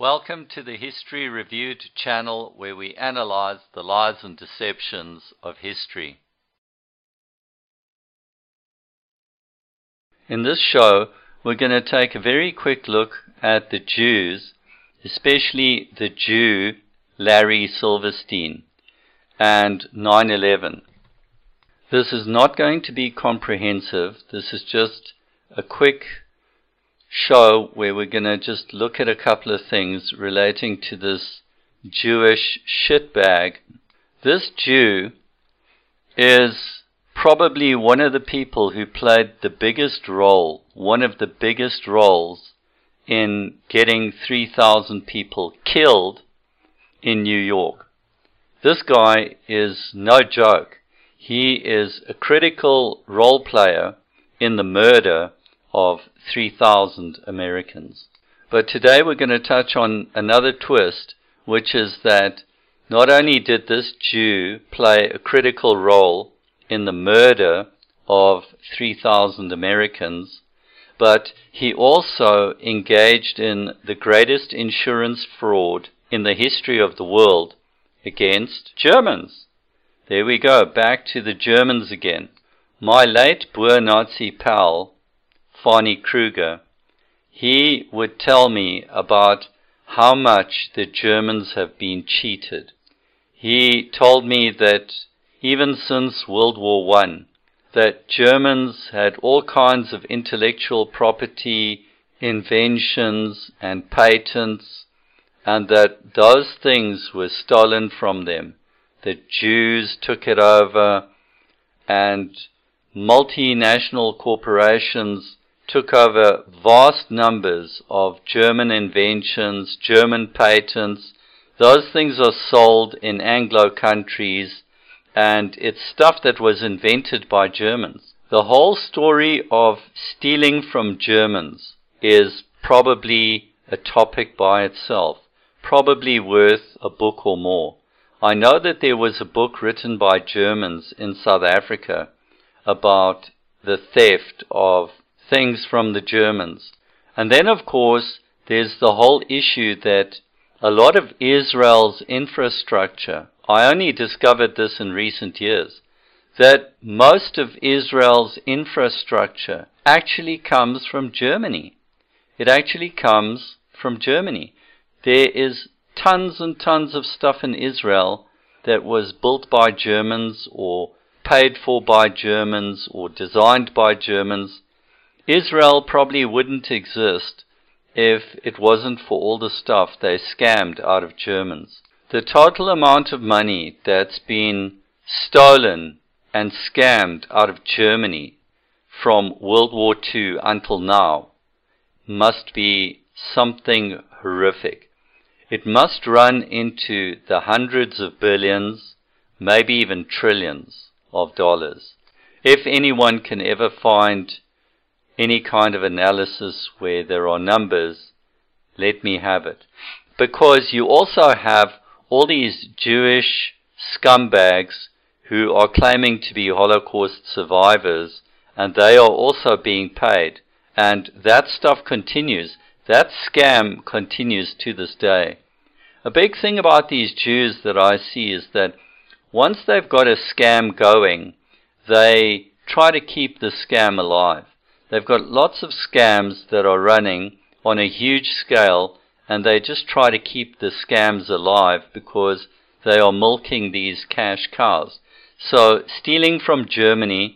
Welcome to the History Reviewed channel, where we analyze the lies and deceptions of history. In this show, we're going to take a very quick look at the Jews, especially the Jew Larry Silverstein and 9/11. This is not going to be comprehensive. This is just a quick show where we're going to just look at a couple of things relating to this Jewish shitbag. This Jew is probably one of the people who played the biggest role, one of the biggest roles in getting 3,000 people killed in New York. This guy is no joke. He is a critical role player in the murder of 3,000 Americans. But today we're going to touch on another twist, which is that not only did this Jew play a critical role in the murder of 3,000 Americans, but he also engaged in the greatest insurance fraud in the history of the world against Germans. There we go, back to the Germans again. My late Boer Nazi pal, Fani Kruger, he would tell me about how much the Germans have been cheated. He told me that even since World War I, that Germans had all kinds of intellectual property, inventions and patents, and that those things were stolen from them. The Jews took it over, and multinational corporations took over vast numbers of German inventions, German patents. Those things are sold in Anglo countries, and it's stuff that was invented by Germans. The whole story of stealing from Germans is probably a topic by itself, probably worth a book or more. I know that there was a book written by Germans in South Africa about the theft of things from the Germans. And then, of course, there's the whole issue that a lot of Israel's infrastructure, I only discovered this in recent years, that most of Israel's infrastructure actually comes from Germany. It actually comes from Germany. There is tons and tons of stuff in Israel that was built by Germans or paid for by Germans or designed by Germans. Israel probably wouldn't exist if it wasn't for all the stuff they scammed out of Germans. The total amount of money that's been stolen and scammed out of Germany from World War II until now must be something horrific. It must run into the hundreds of billions, maybe even trillions of dollars. If anyone can ever find any kind of analysis where there are numbers, let me have it. Because you also have all these Jewish scumbags who are claiming to be Holocaust survivors, and they are also being paid. And that stuff continues. That scam continues to this day. A big thing about these Jews that I see is that once they've got a scam going, they try to keep the scam alive. They've got lots of scams that are running on a huge scale, and they just try to keep the scams alive because they are milking these cash cows. So stealing from Germany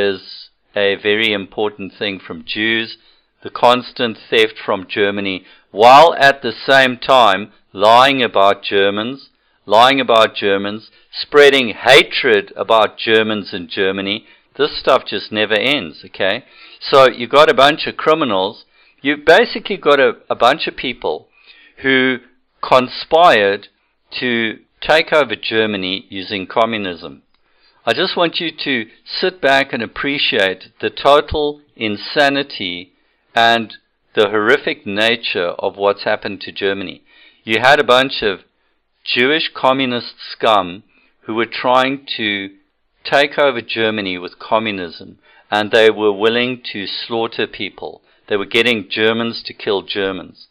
is a very important thing from Jews, the constant theft from Germany, while at the same time lying about Germans, spreading hatred about Germans in Germany. This stuff just never ends, okay? So you got a bunch of criminals. You basically got a bunch of people who conspired to take over Germany using communism. I just want you to sit back and appreciate the total insanity and the horrific nature of what's happened to Germany. You had a bunch of Jewish communist scum who were trying to take over Germany with communism, and they were willing to slaughter people. They were getting Germans to kill Germans.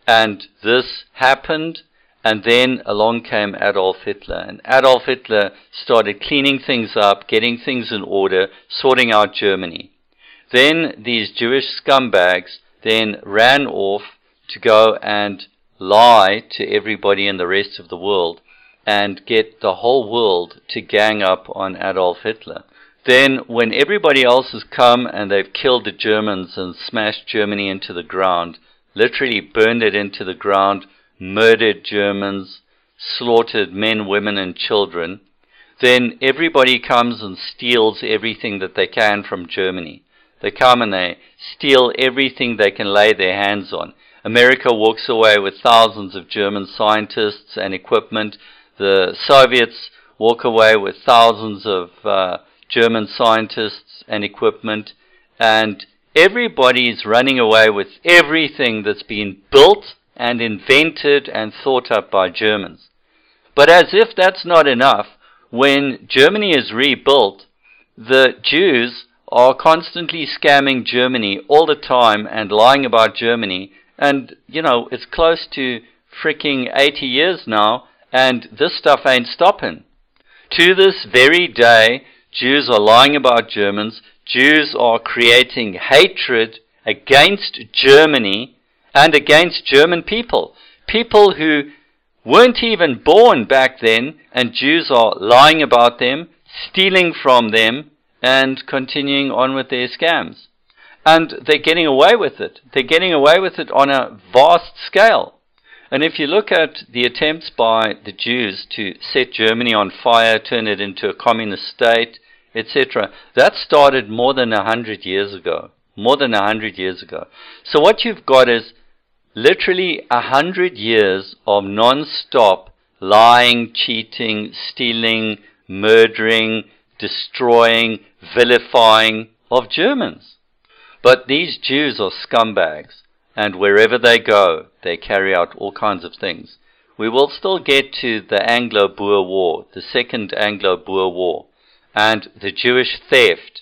And this happened, and then along came Adolf Hitler. And Adolf Hitler started cleaning things up, getting things in order, sorting out Germany. Then these Jewish scumbags then ran off to go and lie to everybody in the rest of the world and get the whole world to gang up on Adolf Hitler. Then when everybody else has come and they've killed the Germans and smashed Germany into the ground, literally burned it into the ground, murdered Germans, slaughtered men, women, and children, then everybody comes and steals everything that they can from Germany. They come and they steal everything they can lay their hands on. America walks away with thousands of German scientists and equipment. The Soviets walk away with thousands of German scientists and equipment. And everybody's running away with everything that's been built and invented and thought up by Germans. But as if that's not enough, when Germany is rebuilt, the Jews are constantly scamming Germany all the time and lying about Germany. And, you know, it's close to freaking 80 years now, and this stuff ain't stopping. To this very day, Jews are lying about Germans. Jews are creating hatred against Germany and against German people. People who weren't even born back then, and Jews are lying about them, stealing from them, and continuing on with their scams. And they're getting away with it. They're getting away with it on a vast scale. And if you look at the attempts by the Jews to set Germany on fire, turn it into a communist state, etc., that started more than 100 years ago. More than 100 years ago. So what you've got is literally 100 years of non-stop lying, cheating, stealing, murdering, destroying, vilifying of Germans. But these Jews are scumbags, and wherever they go, they carry out all kinds of things. We will still get to the Anglo-Boer War, the Second Anglo-Boer War, and the Jewish theft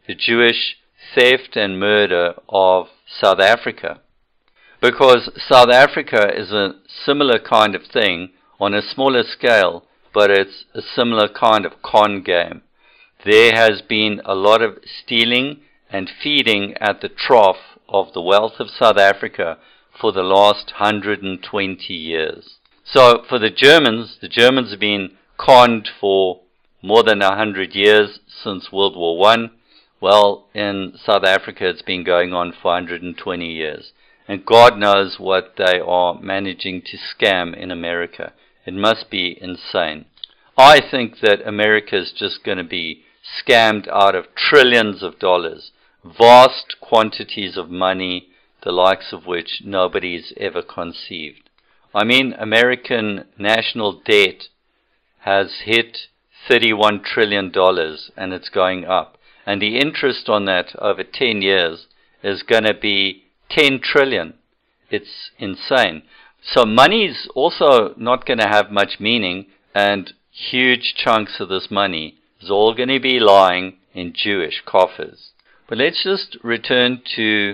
and murder of South Africa. Because South Africa is a similar kind of thing on a smaller scale, but it's a similar kind of con game. There has been a lot of stealing and feeding at the trough of the wealth of South Africa for the last 120 years. So for the Germans have been conned for more than 100 years since World War I. Well, in South Africa it's been going on for 120 years. And God knows what they are managing to scam in America. It must be insane. I think that America is just going to be scammed out of trillions of dollars, vast quantities of money, the likes of which nobody's ever conceived. I mean, American national debt has hit $31 trillion and it's going up. And the interest on that over 10 years is going to be 10 trillion. It's insane. So money's also not going to have much meaning, and huge chunks of this money is all going to be lying in Jewish coffers. But let's just return to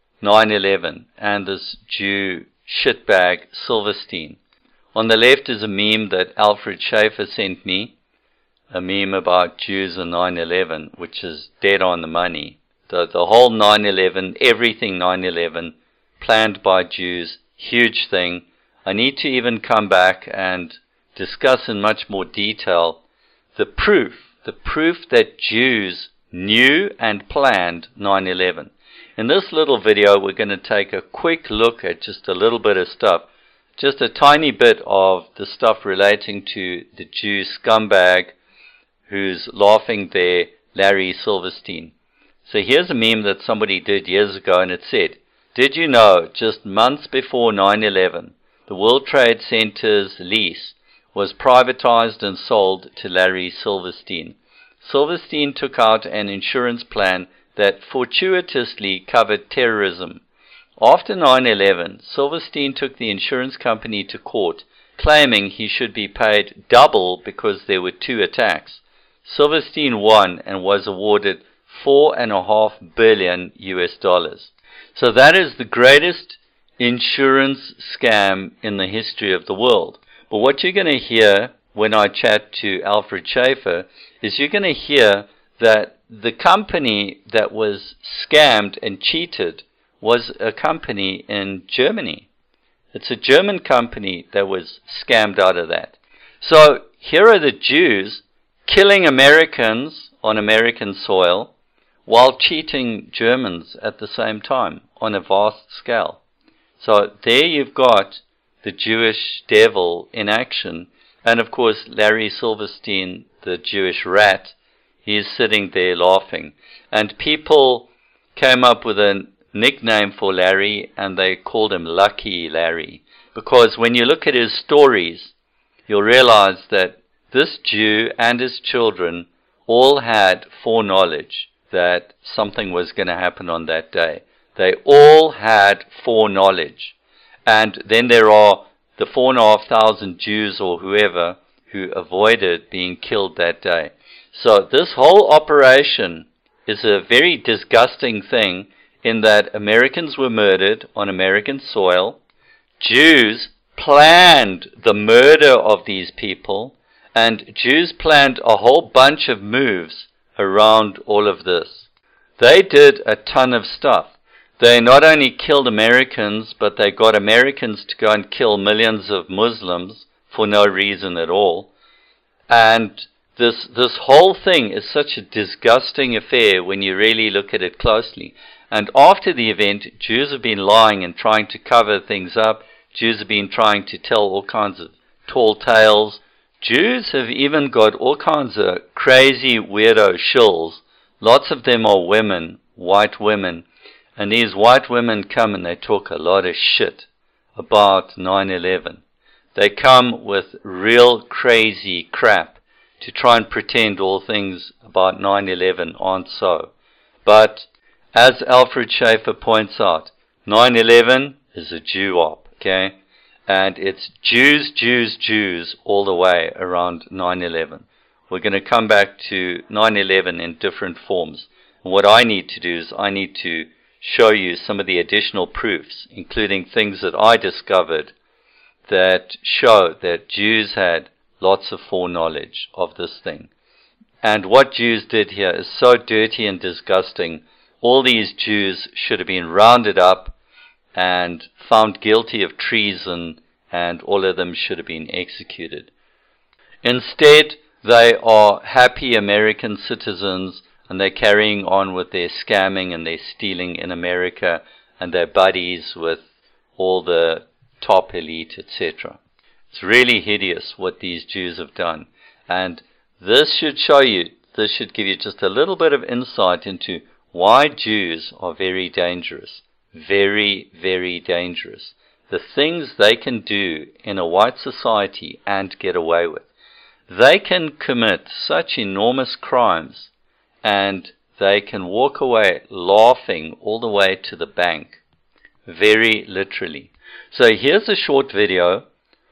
9/11 and this Jew shitbag Silverstein. On the left is a meme that Alfred Schaefer sent me, a meme about Jews and 9/11, which is dead on the money. The whole 9/11, everything 9/11, planned by Jews, huge thing. I need to even come back and discuss in much more detail the proof that Jews knew and planned 9/11. In this little video, we're going to take a quick look at just a little bit of stuff, just a tiny bit of the stuff relating to the Jew scumbag who's laughing there, Larry Silverstein. So here's a meme that somebody did years ago, and it said, "Did you know just months before 9/11, the World Trade Center's lease was privatized and sold to Larry Silverstein? Silverstein took out an insurance plan that fortuitously covered terrorism. After 9/11, Silverstein took the insurance company to court, claiming he should be paid double because there were 2 attacks. Silverstein won and was awarded $4.5 billion US. So that is the greatest insurance scam in the history of the world. But what you're going to hear when I chat to Alfred Schaefer is you're going to hear that the company that was scammed and cheated was a company in Germany. It's a German company that was scammed out of that. So here are the Jews killing Americans on American soil while cheating Germans at the same time on a vast scale. So there you've got the Jewish devil in action. And of course, Larry Silverstein, the Jewish rat, he is sitting there laughing. And people came up with a nickname for Larry, and they called him Lucky Larry. Because when you look at his stories, you'll realize that this Jew and his children all had foreknowledge that something was going to happen on that day. They all had foreknowledge. And then there are the 4,500 Jews or whoever who avoided being killed that day. So this whole operation is a very disgusting thing in that Americans were murdered on American soil. Jews planned the murder of these people, and Jews planned a whole bunch of moves around all of this. They did a ton of stuff. They not only killed Americans, but they got Americans to go and kill millions of Muslims for no reason at all. And this whole thing is such a disgusting affair when you really look at it closely. And after the event, Jews have been lying and trying to cover things up. Jews have been trying to tell all kinds of tall tales. Jews have even got all kinds of crazy weirdo shills. Lots of them are women, white women. And these white women come and they talk a lot of shit about 9/11. They come with real crazy crap to try and pretend all things about 9/11 aren't so. But as Alfred Schaefer points out, 9/11 is a Jew op, okay? And it's Jews, Jews, Jews all the way around 9/11. We're going to come back to 9/11 in different forms. And what I need to do is I need to show you some of the additional proofs, including things that I discovered that show that Jews had lots of foreknowledge of this thing. And what Jews did here is so dirty and disgusting. All these Jews should have been rounded up and found guilty of treason, and all of them should have been executed. Instead, they are happy American citizens, and they're carrying on with their scamming and their stealing in America, and they're buddies with all the top elite, etc. It's really hideous what these Jews have done. And this should show you, this should give you just a little bit of insight into why Jews are very dangerous. Very, very dangerous. The things they can do in a white society and get away with. They can commit such enormous crimes, and they can walk away laughing all the way to the bank. Very literally. So here's a short video.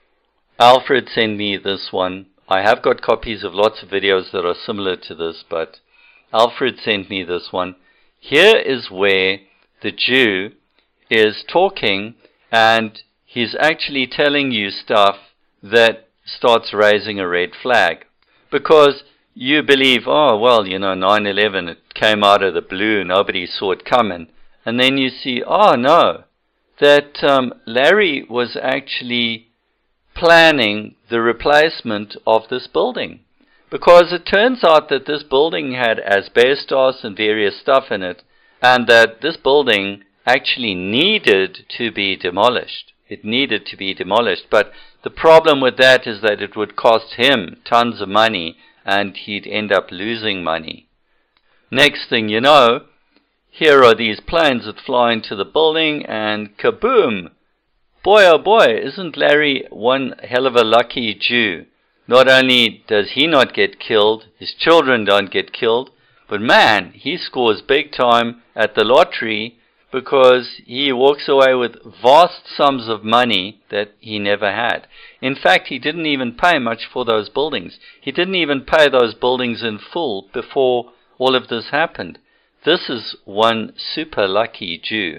Alfred sent me this one. I have got copies of lots of videos that are similar to this, but Alfred sent me this one. Here is where the Jew is talking, and he's actually telling you stuff that starts raising a red flag. Because you believe, oh, well, 9/11, it came out of the blue, nobody saw it coming. And then you see, oh, no, that Larry was actually planning the replacement of this building. Because it turns out that this building had asbestos and various stuff in it, and that this building actually needed to be demolished. It needed to be demolished. But the problem with that is that it would cost him tons of money, and he'd end up losing money. Next thing you know, here are these planes that fly into the building, and kaboom! Boy, oh boy, isn't Larry one hell of a lucky Jew? Not only does he not get killed, his children don't get killed, but man, he scores big time at the lottery because he walks away with vast sums of money that he never had. In fact, he didn't even pay much for those buildings. He didn't even pay those buildings in full before all of this happened. This is one super lucky Jew.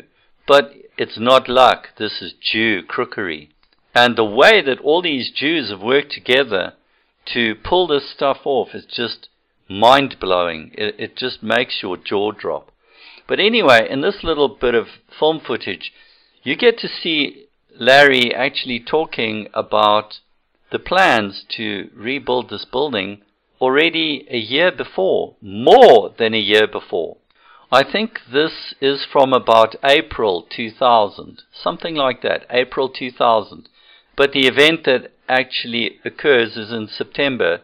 But it's not luck. This is Jew crookery. And the way that all these Jews have worked together to pull this stuff off is just mind-blowing. It just makes your jaw drop. But anyway, in this little bit of film footage, you get to see Larry actually talking about the plans to rebuild this building already a year before, more than a year before. I think this is from about April 2000, something like that, April 2000. But the event that actually occurs is in September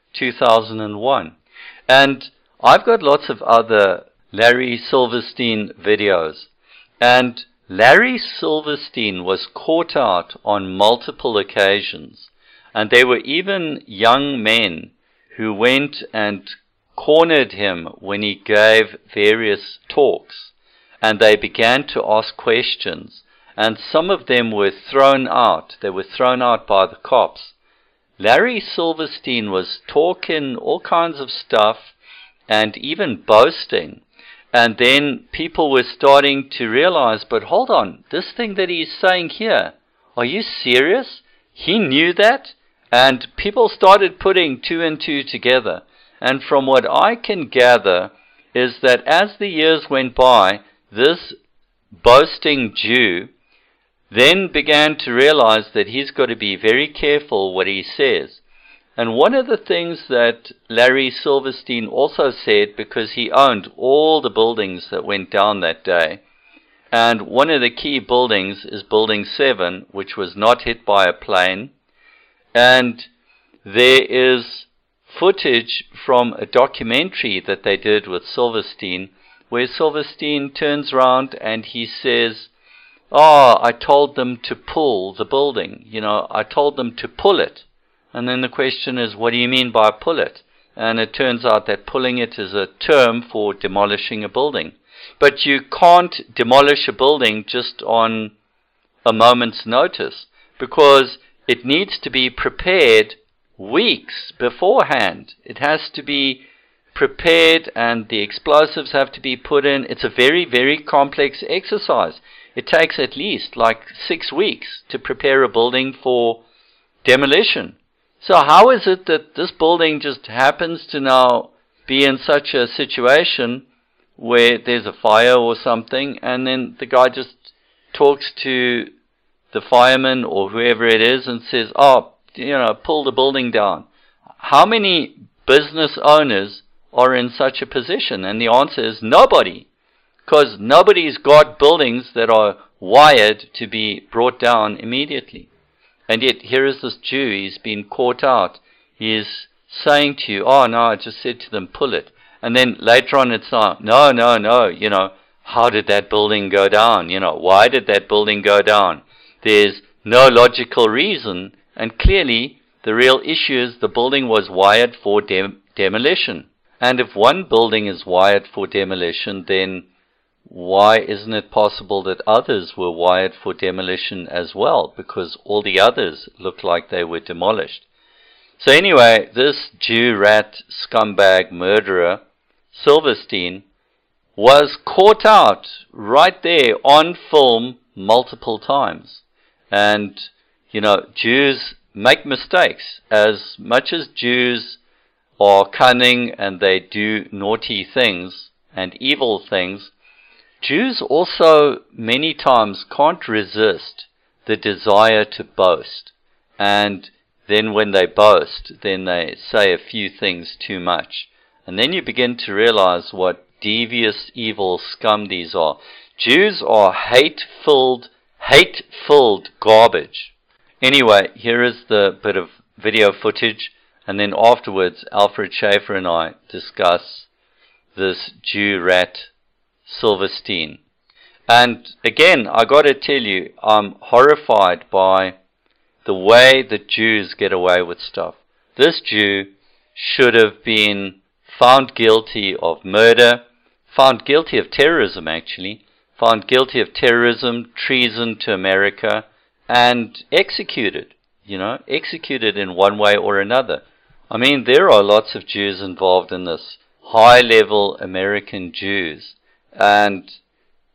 2001. And I've got lots of other Larry Silverstein videos. And Larry Silverstein was caught out on multiple occasions. And there were even young men who went and cornered him when he gave various talks. And they began to ask questions. And some of them were thrown out. They were thrown out by the cops. Larry Silverstein was talking all kinds of stuff and even boasting. And then people were starting to realize, but hold on, this thing that he's saying here, are you serious? He knew that? And people started putting two and two together. And from what I can gather is that as the years went by, this boasting Jew then began to realize that he's got to be very careful what he says. And one of the things that Larry Silverstein also said, because he owned all the buildings that went down that day, and one of the key buildings is Building 7, which was not hit by a plane, and there is footage from a documentary that they did with Silverstein, where Silverstein turns around and he says, I told them to pull the building. I told them to pull it. And then the question is, what do you mean by pull it? And it turns out that pulling it is a term for demolishing a building. But you can't demolish a building just on a moment's notice, because it needs to be prepared weeks beforehand. It has to be prepared and the explosives have to be put in. It's a very, very complex exercise. It takes at least like 6 weeks to prepare a building for demolition. So how is it that this building just happens to now be in such a situation where there's a fire or something, and then the guy just talks to the fireman or whoever it is and says, pull the building down? How many business owners are in such a position? And the answer is nobody. Because nobody's got buildings that are wired to be brought down immediately. And yet, here is this Jew, he's been caught out. He is saying to you, no, I just said to them, pull it. And then later on it's like, no, how did that building go down? Why did that building go down? There's no logical reason. And clearly, the real issue is the building was wired for demolition. And if one building is wired for demolition, then why isn't it possible that others were wired for demolition as well? Because all the others looked like they were demolished. So anyway, this Jew rat scumbag murderer, Silverstein, was caught out right there on film multiple times. And, Jews make mistakes. As much as Jews are cunning and they do naughty things and evil things, Jews also many times can't resist the desire to boast. And then when they boast, then they say a few things too much. And then you begin to realize what devious, evil scum these are. Jews are hate-filled garbage. Anyway, here is the bit of video footage, and then afterwards Alfred Schaefer and I discuss this Jew rat Silverstein. And again, I got to tell you, I'm horrified by the way that Jews get away with stuff. This Jew should have been found guilty of murder, found guilty of terrorism actually, found guilty of terrorism, treason to America, and executed, executed in one way or another. I mean, there are lots of Jews involved in this, high-level American Jews. And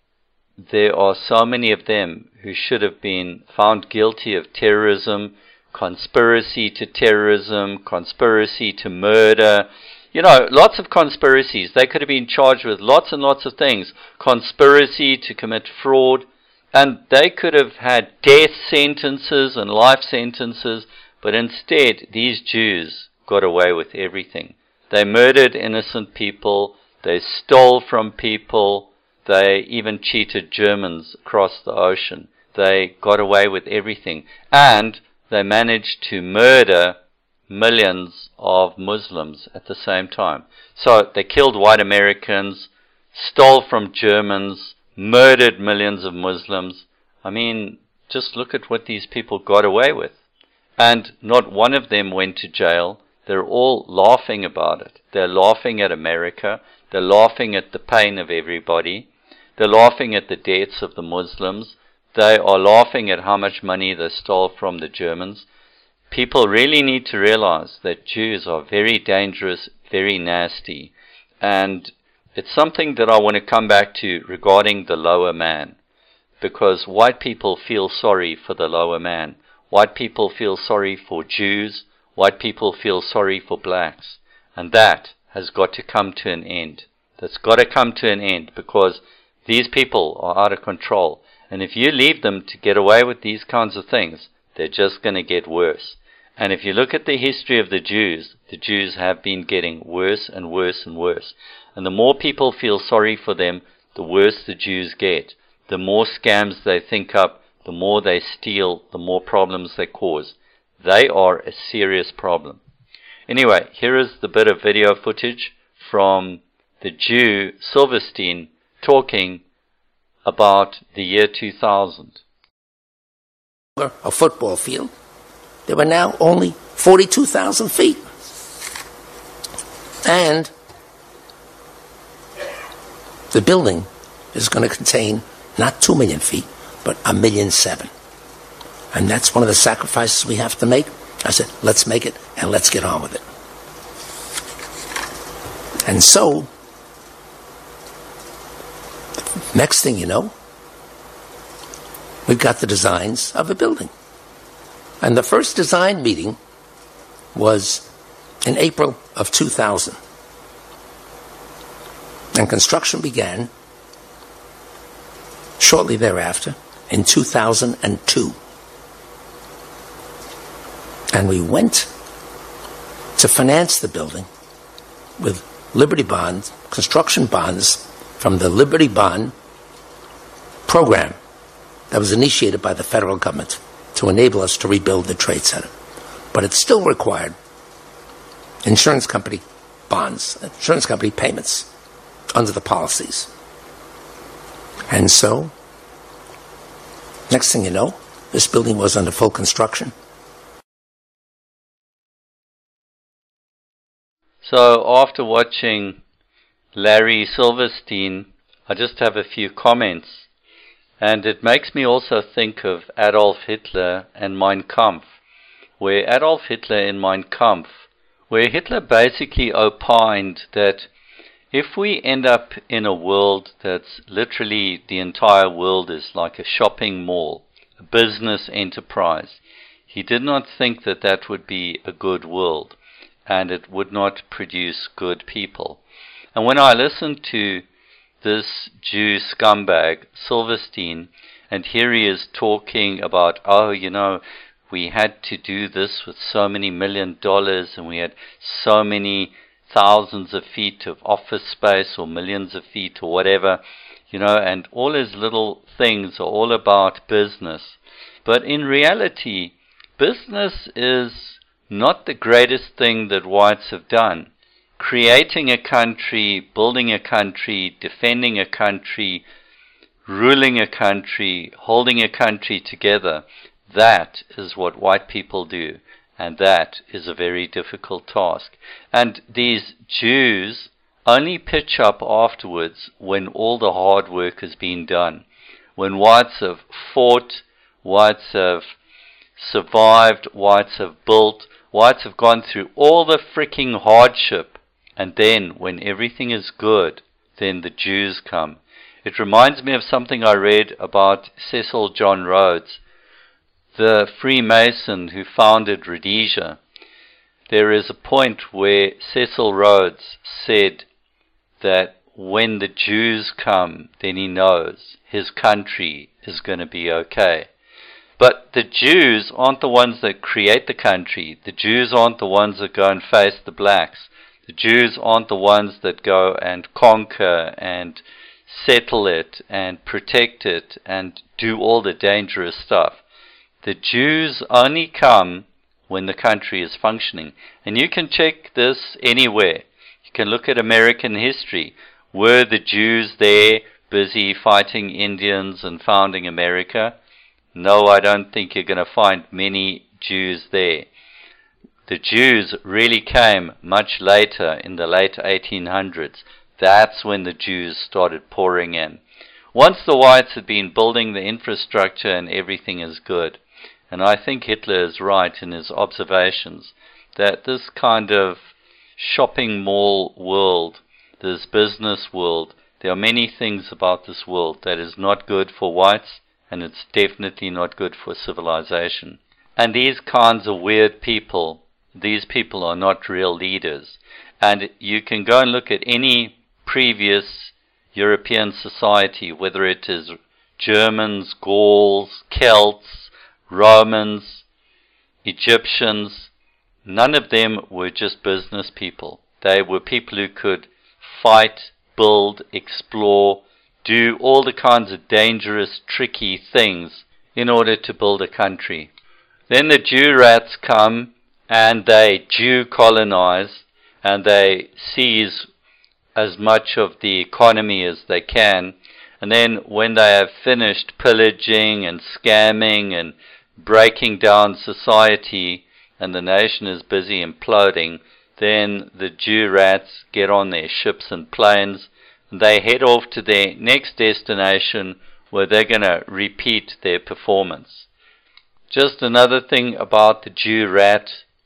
there are so many of them who should have been found guilty of terrorism, conspiracy to terrorism, conspiracy to murder. You know, lots of conspiracies. They could have been charged with lots and lots of things. Conspiracy to commit fraud. And they could have had death sentences and life sentences. But instead, these Jews got away with everything. They murdered innocent people. They stole from people. They even cheated Germans across the ocean. They got away with everything. And they managed to murder millions of Muslims at the same time. So they killed white Americans, stole from Germans, murdered millions of Muslims. I mean, just look at what these people got away with. And not one of them went to jail. They're all laughing about it. They're laughing at America. They're laughing at the pain of everybody. They're laughing at the deaths of the Muslims. They are laughing at how much money they stole from the Germans. People really need to realize that Jews are very dangerous, very nasty. And it's something that I want to come back to regarding the lower man. Because white people feel sorry for the lower man. White people feel sorry for Jews. White people feel sorry for blacks. And that has got to come to an end. That's got to come to an end, because these people are out of control. And if you leave them to get away with these kinds of things, they're just going to get worse. And if you look at the history of the Jews have been getting worse and worse and worse. And the more people feel sorry for them, the worse the Jews get. The more scams they think up, the more they steal, the more problems they cause. They are a serious problem. Anyway, here is the bit of video footage from the Jew Silverstein talking about the year 2000. A football field. There were now only 42,000 feet. And the building is going to contain not 2 million feet, but 1.7 million. And that's one of the sacrifices we have to make. I said, let's make it and let's get on with it. And so, next thing you know, we've got the designs of a building. And the first design meeting was in April of 2000. And construction began shortly thereafter in 2002. And we went to finance the building with Liberty Bonds, construction bonds from the Liberty Bond program that was initiated by the federal government to enable us to rebuild the Trade Center. But it still required insurance company bonds, insurance company payments under the policies. And so, next thing you know, this building was under full construction. So after watching Larry Silverstein, I just have a few comments. And it makes me also think of Adolf Hitler and Mein Kampf, where Adolf Hitler in Mein Kampf, where Hitler basically opined that if we end up in a world that's literally the entire world is like a shopping mall, a business enterprise, he did not think that that would be a good world, and it would not produce good people. And when I listened to this Jew scumbag, Silverstein, and here he is talking about, oh, you know, we had to do this with so many $1 million, and we had so many thousands of feet of office space, or millions of feet, or whatever, you know, and all his little things are all about business. But in reality, business is not the greatest thing that whites have done. Creating a country, building a country, defending a country, ruling a country, holding a country together, that is what white people do. And that is a very difficult task. And these Jews only pitch up afterwards when all the hard work has been done. When whites have fought, whites have survived, whites have built, whites have gone through all the freaking hardship. And then, when everything is good, then the Jews come. It reminds me of something I read about Cecil John Rhodes, the Freemason who founded Rhodesia. There is a point where Cecil Rhodes said that when the Jews come, then he knows his country is going to be okay. But the Jews aren't the ones that create the country. The Jews aren't the ones that go and face the blacks. The Jews aren't the ones that go and conquer and settle it and protect it and do all the dangerous stuff. The Jews only come when the country is functioning. And you can check this anywhere. You can look at American history. Were the Jews there busy fighting Indians and founding America? No, I don't think you're going to find many Jews there. The Jews really came much later, in the late 1800s. That's when the Jews started pouring in. Once the whites had been building the infrastructure and everything is good. And I think Hitler is right in his observations that this kind of shopping mall world, this business world, there are many things about this world that is not good for whites, and it's definitely not good for civilization. And these kinds of weird people, these people are not real leaders. And you can go and look at any previous European society, whether it is Germans, Gauls, Celts, Romans, Egyptians. None of them were just business people. They were people who could fight, build, explore, do all the kinds of dangerous, tricky things in order to build a country. Then the Jew rats come and they Jew colonize and they seize as much of the economy as they can. And then when they have finished pillaging and scamming and breaking down society and the nation is busy imploding, then the Jew rats get on their ships and planes and they head off to their next destination where they're going to repeat their performance. Just another thing about the Jew rat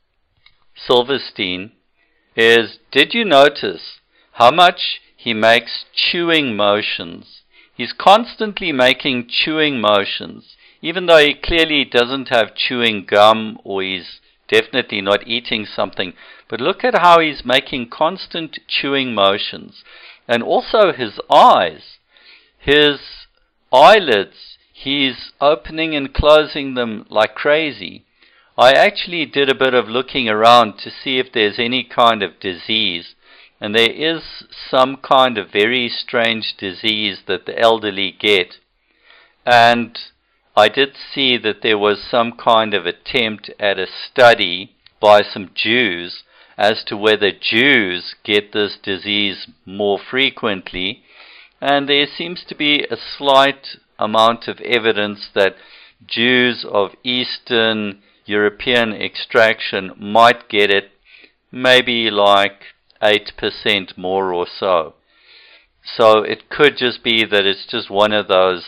Silverstein is, did you notice how much he makes chewing motions? He's constantly making chewing motions, even though he clearly doesn't have chewing gum or he's definitely not eating something. But look at how he's making constant chewing motions. And also his eyes, his eyelids, he's opening and closing them like crazy. I actually did a bit of looking around to see if there's any kind of disease. And there is some kind of very strange disease that the elderly get. And I did see that there was some kind of attempt at a study by some Jews as to whether Jews get this disease more frequently. And there seems to be a slight amount of evidence that Jews of Eastern European extraction might get it, maybe like 8% more or so. So it could just be that it's just one of those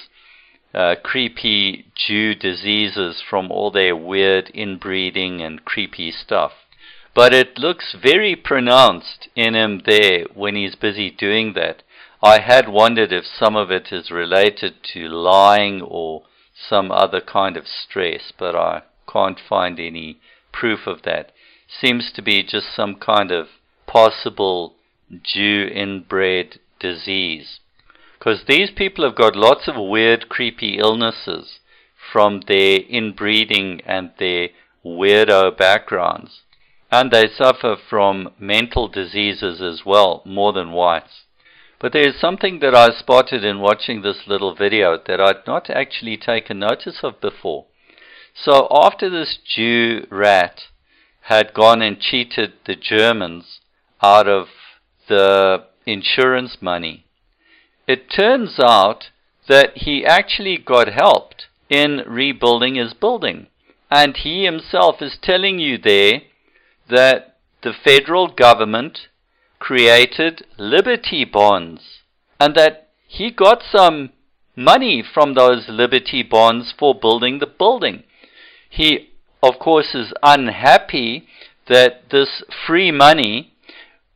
creepy Jew diseases from all their weird inbreeding and creepy stuff. But it looks very pronounced in him there when he's busy doing that. I had wondered if some of it is related to lying or some other kind of stress, but I can't find any proof of that. Seems to be just some kind of possible Jew inbred disease. Because these people have got lots of weird, creepy illnesses from their inbreeding and their weirdo backgrounds. And they suffer from mental diseases as well, more than whites. But there is something that I spotted in watching this little video that I'd not actually taken notice of before. So after this Jew rat had gone and cheated the Germans out of the insurance money, it turns out that he actually got helped in rebuilding his building. And he himself is telling you there that the federal government created Liberty bonds and that he got some money from those Liberty bonds for building the building. He, of course, is unhappy that this free money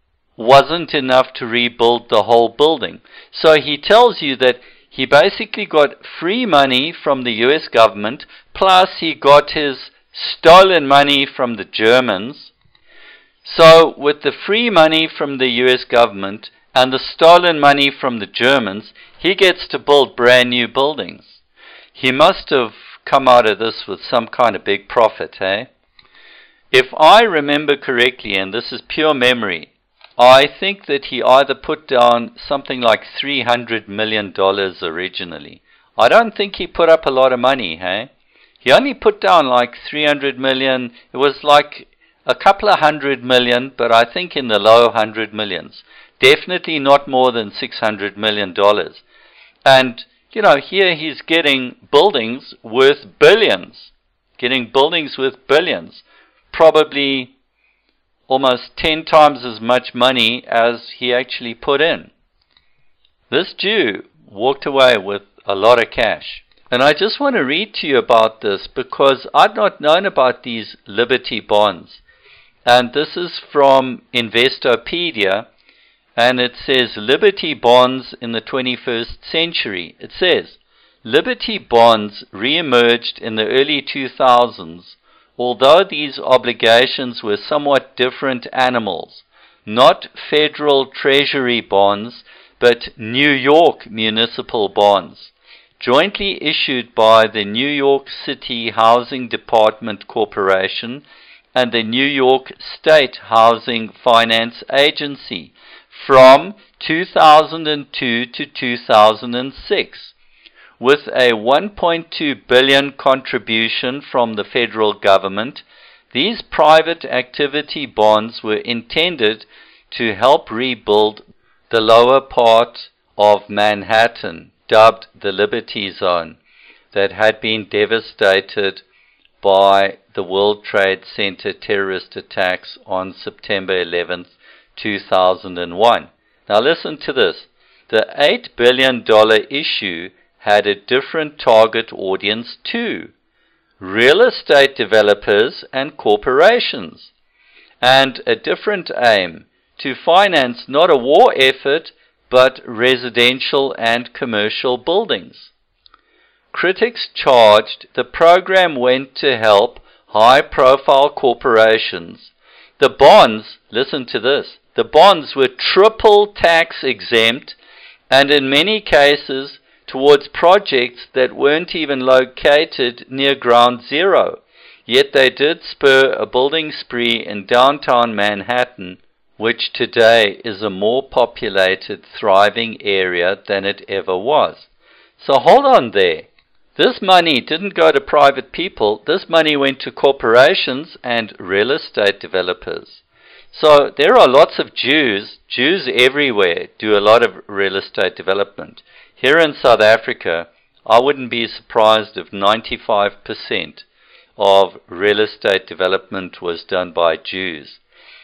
wasn't enough to rebuild the whole building. So he tells you that he basically got free money from the US government, plus he got his stolen money from the Germans. So with the free money from the US government and the stolen money from the Germans, he gets to build brand new buildings. He must have come out of this with some kind of big profit, eh? If I remember correctly, and this is pure memory, I think that he either put down something like $300 million originally. I don't think he put up a lot of money, hey? He only put down like 300 million. It was like a couple of $100 million, but I think in the low 100 millions. Definitely not more than $600 million. And, you know, here he's getting buildings worth billions. Getting buildings worth billions. Probably almost 10 times as much money as he actually put in. This Jew walked away with a lot of cash. And I just want to read to you about this because I'd not known about these Liberty bonds. And this is from Investopedia, and it says Liberty bonds in the 21st century. It says, Liberty bonds re-emerged in the early 2000s, although these obligations were somewhat different animals, not federal treasury bonds, but New York municipal bonds, jointly issued by the New York City Housing Department Corporation and the New York State Housing Finance Agency from 2002 to 2006, with a $1.2 billion contribution from the federal government. These private activity bonds were intended to help rebuild the lower part of Manhattan, dubbed the Liberty Zone, that had been devastated by the World Trade Center terrorist attacks on September 11th, 2001. Now listen to this. The $8 billion issue had a different target audience too: real estate developers and corporations, and a different aim: to finance not a war effort, but residential and commercial buildings. Critics charged the program went to help high-profile corporations. The bonds, listen to this, the bonds were triple tax exempt, and in many cases towards projects that weren't even located near ground zero. Yet they did spur a building spree in downtown Manhattan, which today is a more populated, thriving area than it ever was. So hold on there. This money didn't go to private people. This money went to corporations and real estate developers. So there are lots of Jews everywhere do a lot of real estate development. Here in South Africa, I wouldn't be surprised if 95% of real estate development was done by Jews,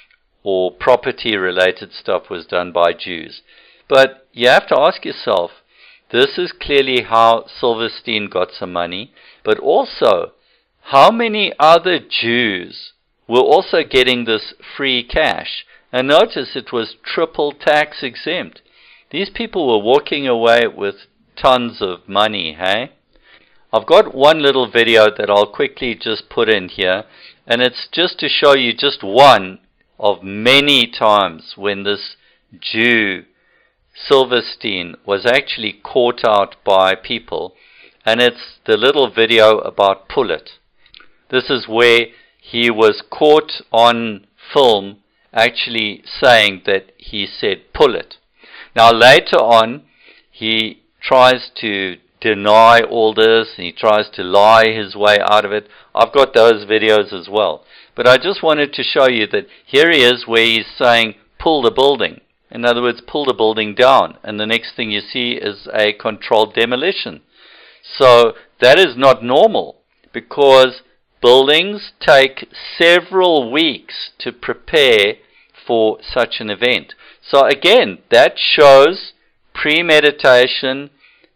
or property-related stuff was done by Jews. But you have to ask yourself, this is clearly how Silverstein got some money, but also, how many other Jews were also getting this free cash? And notice it was triple tax exempt. These people were walking away with tons of money, hey? I've got one little video that I'll quickly just put in here, and it's just to show you just one of many times when this Jew, Silverstein, was actually caught out by people, and it's the little video about Pull It. This is where he was caught on film actually saying that he said pull it. Now later on, he tries to deny all this, and he tries to lie his way out of it. I've got those videos as well. But I just wanted to show you that here he is where he's saying pull the building. In other words, pull the building down. And the next thing you see is a controlled demolition. So that is not normal, because buildings take several weeks to prepare for such an event. So again, that shows premeditation,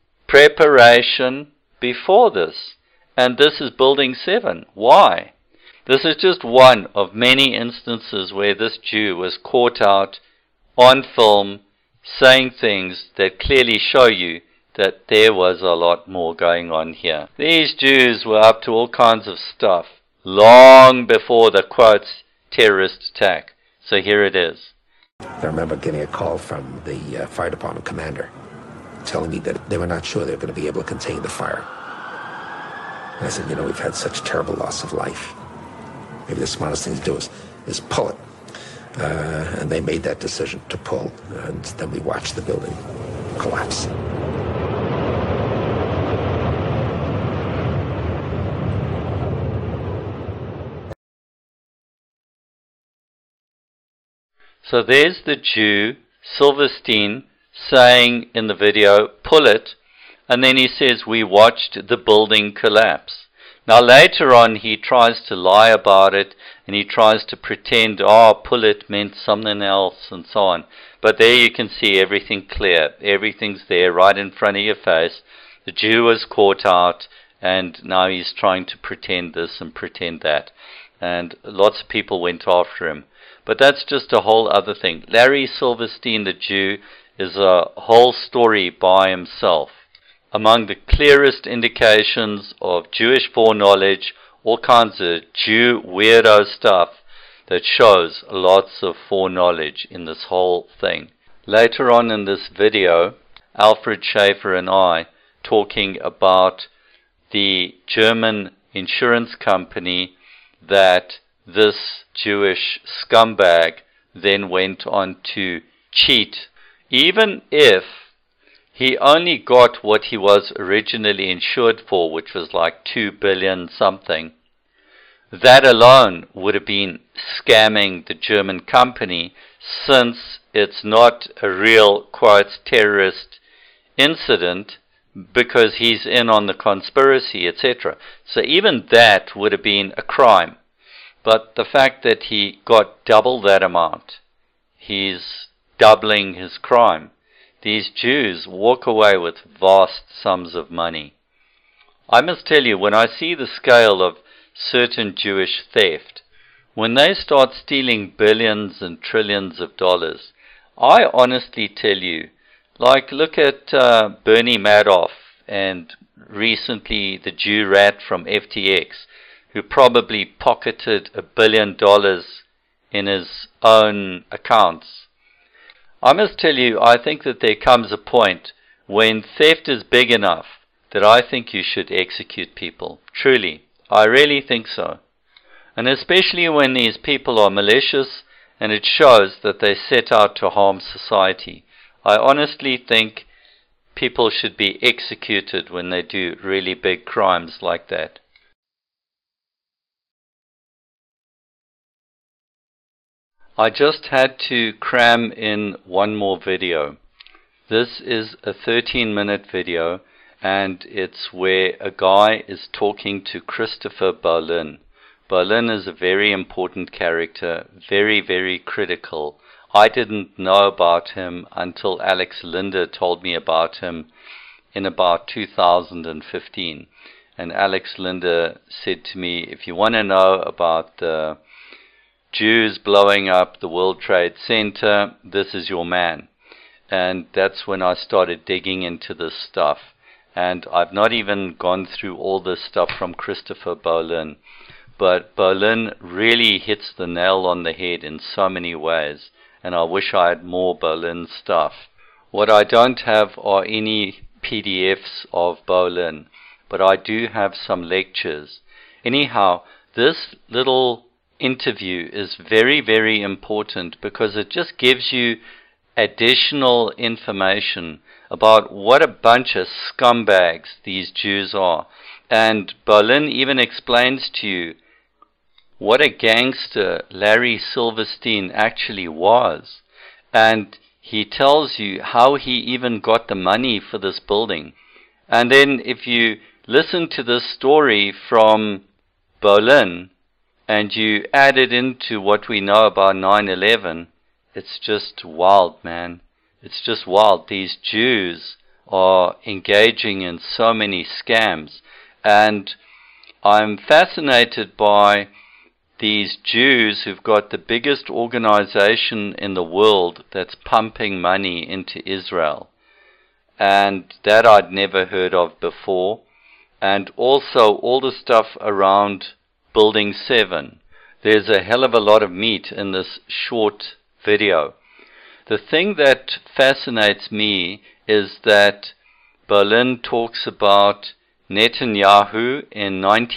preparation before this. And this is Building 7. Why? This is just one of many instances where this Jew was caught out on film saying things that clearly show you that there was a lot more going on here. These Jews were up to all kinds of stuff long before the, quotes, terrorist attack. So here it is. I remember getting a call from the fire department commander telling me that they were not sure they were going to be able to contain the fire. And I said, you know, we've had such terrible loss of life. Maybe the smartest thing to do is pull it. And they made that decision to pull, and then we watched the building collapse. So there's the Jew, Silverstein, saying in the video, pull it, and then he says, we watched the building collapse. Now later on he tries to lie about it, and he tries to pretend, pull it meant something else, and so on. But there you can see everything clear. Everything's there right in front of your face. The Jew was caught out, and now he's trying to pretend this and pretend that. And lots of people went after him. But that's just a whole other thing. Larry Silverstein, the Jew, is a whole story by himself. Among the clearest indications of Jewish foreknowledge, all kinds of Jew weirdo stuff that shows lots of foreknowledge in this whole thing. Later on in this video, Alfred Schaefer and I talking about the German insurance company that this Jewish scumbag then went on to cheat, even if he only got what he was originally insured for, which was like 2 billion something. That alone would have been scamming the German company, since it's not a real, quote, terrorist incident, because he's in on the conspiracy, etc. So even that would have been a crime. But the fact that he got double that amount, he's doubling his crime. These Jews walk away with vast sums of money. I must tell you, when I see the scale of certain Jewish theft, when they start stealing billions and trillions of dollars, I honestly tell you, like look at Bernie Madoff and recently the Jew rat from FTX, who probably pocketed $1 billion in his own accounts. I must tell you, I think that there comes a point when theft is big enough that I think you should execute people. Truly, I really think so. And especially when these people are malicious and it shows that they set out to harm society. I honestly think people should be executed when they do really big crimes like that. I just had to cram in one more video. This is a 13-minute video, and it's where a guy is talking to Christopher Bolin. Bolin is a very important character, very, very critical. I didn't know about him until Alex Linder told me about him in about 2015. And Alex Linder said to me, if you want to know about the Jews blowing up the World Trade Center, this is your man. And that's when I started digging into this stuff. And I've not even gone through all this stuff from Christopher Bolin. But Bolin really hits the nail on the head in so many ways. And I wish I had more Bolin stuff. What I don't have are any PDFs of Bolin, but I do have some lectures. Anyhow, this little interview is very, very important because it just gives you additional information about what a bunch of scumbags these Jews are. And Bolin even explains to you what a gangster Larry Silverstein actually was. And he tells you how he even got the money for this building. And then if you listen to this story from Bolin, and you add it into what we know about 9/11, it's just wild, man. It's just wild. These Jews are engaging in so many scams. And I'm fascinated by these Jews who've got the biggest organization in the world that's pumping money into Israel. And that I'd never heard of before. And also all the stuff around Building 7. There's a hell of a lot of meat in this short video. The thing that fascinates me is that Berlin talks about Netanyahu in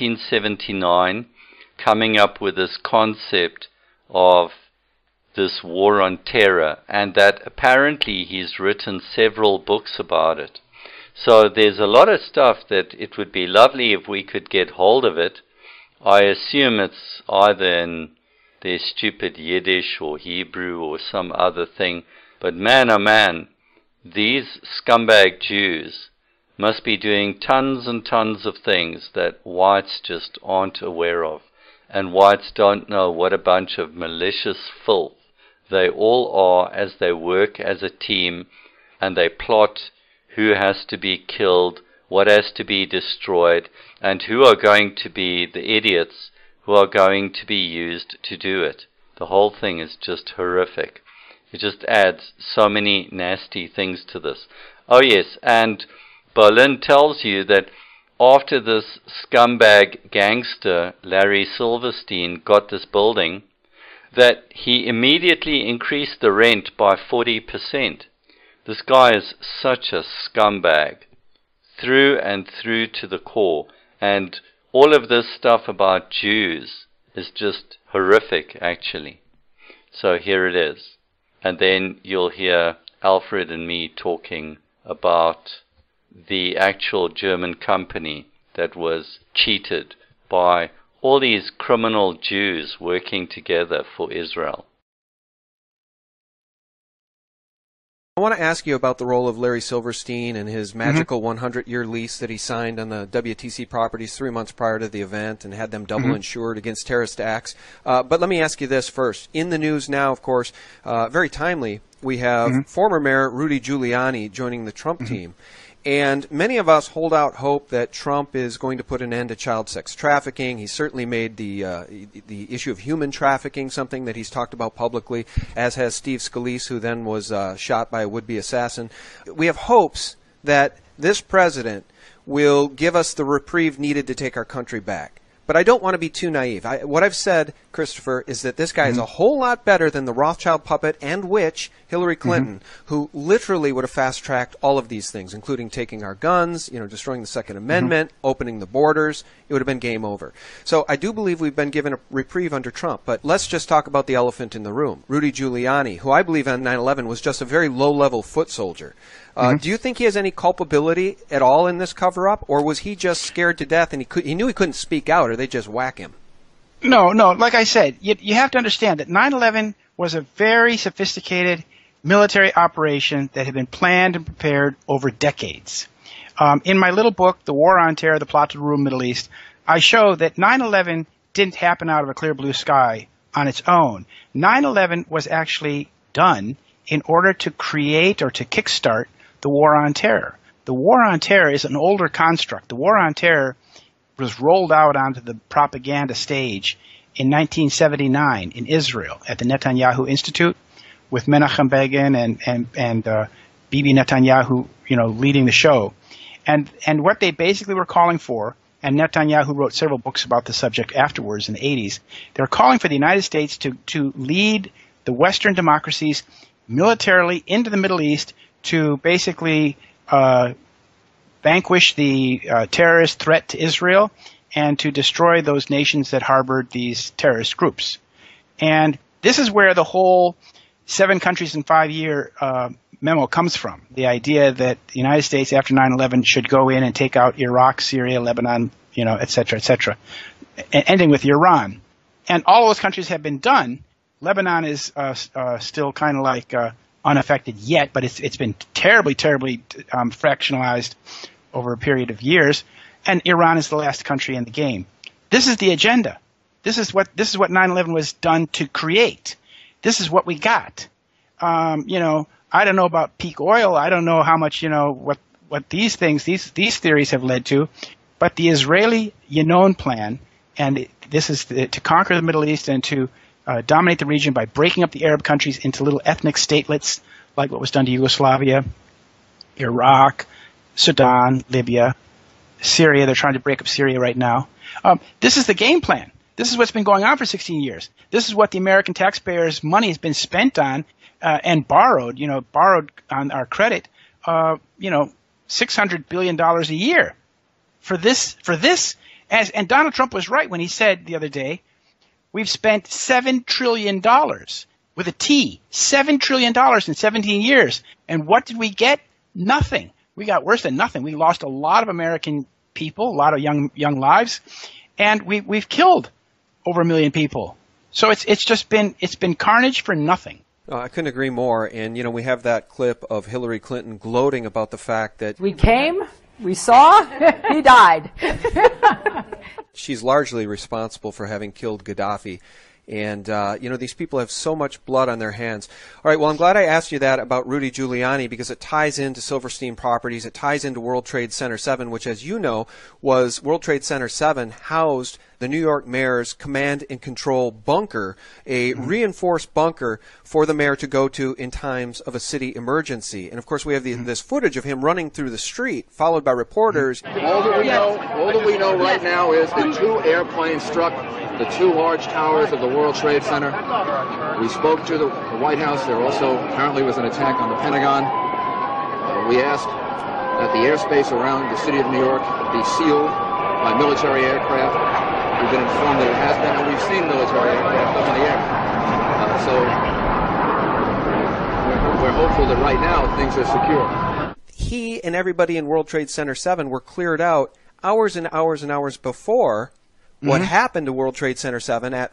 1979 coming up with this concept of this war on terror, and that apparently he's written several books about it. So there's a lot of stuff that it would be lovely if we could get hold of it. I assume it's either in their stupid Yiddish or Hebrew or some other thing, but man oh man, these scumbag Jews must be doing tons and tons of things that whites just aren't aware of, and whites don't know what a bunch of malicious filth they all are as they work as a team, and they plot who has to be killed, what has to be destroyed, and who are going to be the idiots who are going to be used to do it. The whole thing is just horrific. It just adds so many nasty things to this. Oh yes, and Berlin tells you that after this scumbag gangster, Larry Silverstein, got this building, that he immediately increased the rent by 40%. This guy is such a scumbag, through and through to the core. And all of this stuff about Jews is just horrific, actually. So here it is. And then you'll hear Alfred and me talking about the actual German company that was cheated by all these criminal Jews working together for Israel. I want to ask you about the role of Larry Silverstein and his magical 100-year lease that he signed on the WTC properties 3 months prior to the event and had them double insured against terrorist acts. But let me ask you this first. In the news now, of course, very timely, we have former Mayor Rudy Giuliani joining the Trump team. And many of us hold out hope that Trump is going to put an end to child sex trafficking. He certainly made the issue of human trafficking something that he's talked about publicly, as has Steve Scalise, who then was shot by a would-be assassin. We have hopes that this president will give us the reprieve needed to take our country back. But I don't want to be too naive. What I've said, Christopher, is that this guy is a whole lot better than the Rothschild puppet and witch, Hillary Clinton, who literally would have fast-tracked all of these things, including taking our guns, destroying the Second Amendment, opening the borders. It would have been game over. So I do believe we've been given a reprieve under Trump. But let's just talk about the elephant in the room. Rudy Giuliani, who I believe on 9/11 was just a very low-level foot soldier. Do you think he has any culpability at all in this cover-up, or was he just scared to death and he knew he couldn't speak out, or they just whack him? No. Like I said, you have to understand that 9/11 was a very sophisticated military operation that had been planned and prepared over decades. In my little book, The War on Terror, The Plot to Rule the Middle East, I show that 9/11 didn't happen out of a clear blue sky on its own. 9/11 was actually done in order to create or to kickstart the War on Terror. The War on Terror is an older construct. The War on Terror was rolled out onto the propaganda stage in 1979 in Israel at the Netanyahu Institute with Menachem Begin and Bibi Netanyahu, leading the show. And what they basically were calling for, and Netanyahu wrote several books about the subject afterwards in the 80s, they were calling for the United States to lead the Western democracies militarily into the Middle East to basically vanquish the terrorist threat to Israel and to destroy those nations that harbored these terrorist groups. And this is where the whole 7 countries in 5-year memo comes from, the idea that the United States after 9/11 should go in and take out Iraq, Syria, Lebanon, et cetera, ending with Iran. And all those countries have been done. Lebanon is still kind of like unaffected yet, but it's been terribly fractionalized over a period of years, and Iran is the last country in the game. This is the agenda. This is what 9/11 was done to create. This is what we got. I don't know about peak oil. I don't know how much what these things, these theories have led to, but the Israeli Yinon plan and this is to conquer the Middle East and to dominate the region by breaking up the Arab countries into little ethnic statelets, like what was done to Yugoslavia, Iraq, Sudan, Libya, Syria. They're trying to break up Syria right now. This is the game plan. This is what's been going on for 16 years. This is what the American taxpayers' money has been spent on and borrowed on our credit, $600 billion a year for this. And Donald Trump was right when he said the other day, we've spent $7 trillion with a T, $7 trillion in 17 years. And what did we get? Nothing. We got worse than nothing. We lost a lot of American people, a lot of young lives, and we've killed over 1 million people. So it's been carnage for nothing. I couldn't agree more. And, we have that clip of Hillary Clinton gloating about the fact that we came, we saw, he died. She's largely responsible for having killed Gaddafi. And, these people have so much blood on their hands. All right, well, I'm glad I asked you that about Rudy Giuliani because it ties into Silverstein Properties. It ties into World Trade Center 7, which, as you know, was World Trade Center 7 housed the New York mayor's command and control bunker, a reinforced bunker for the mayor to go to in times of a city emergency. And, of course, we have this footage of him running through the street, followed by reporters. All that we know right now is that 2 airplanes struck the 2 large towers of the World Trade Center. We spoke to the White House. There also apparently was an attack on the Pentagon. We asked that the airspace around the city of New York be sealed by military aircraft. We've been informed that it has been, and we've seen military aircraft up in the air. So we're hopeful that right now things are secure. He and everybody in World Trade Center 7 were cleared out hours and hours and hours before what happened to World Trade Center 7 at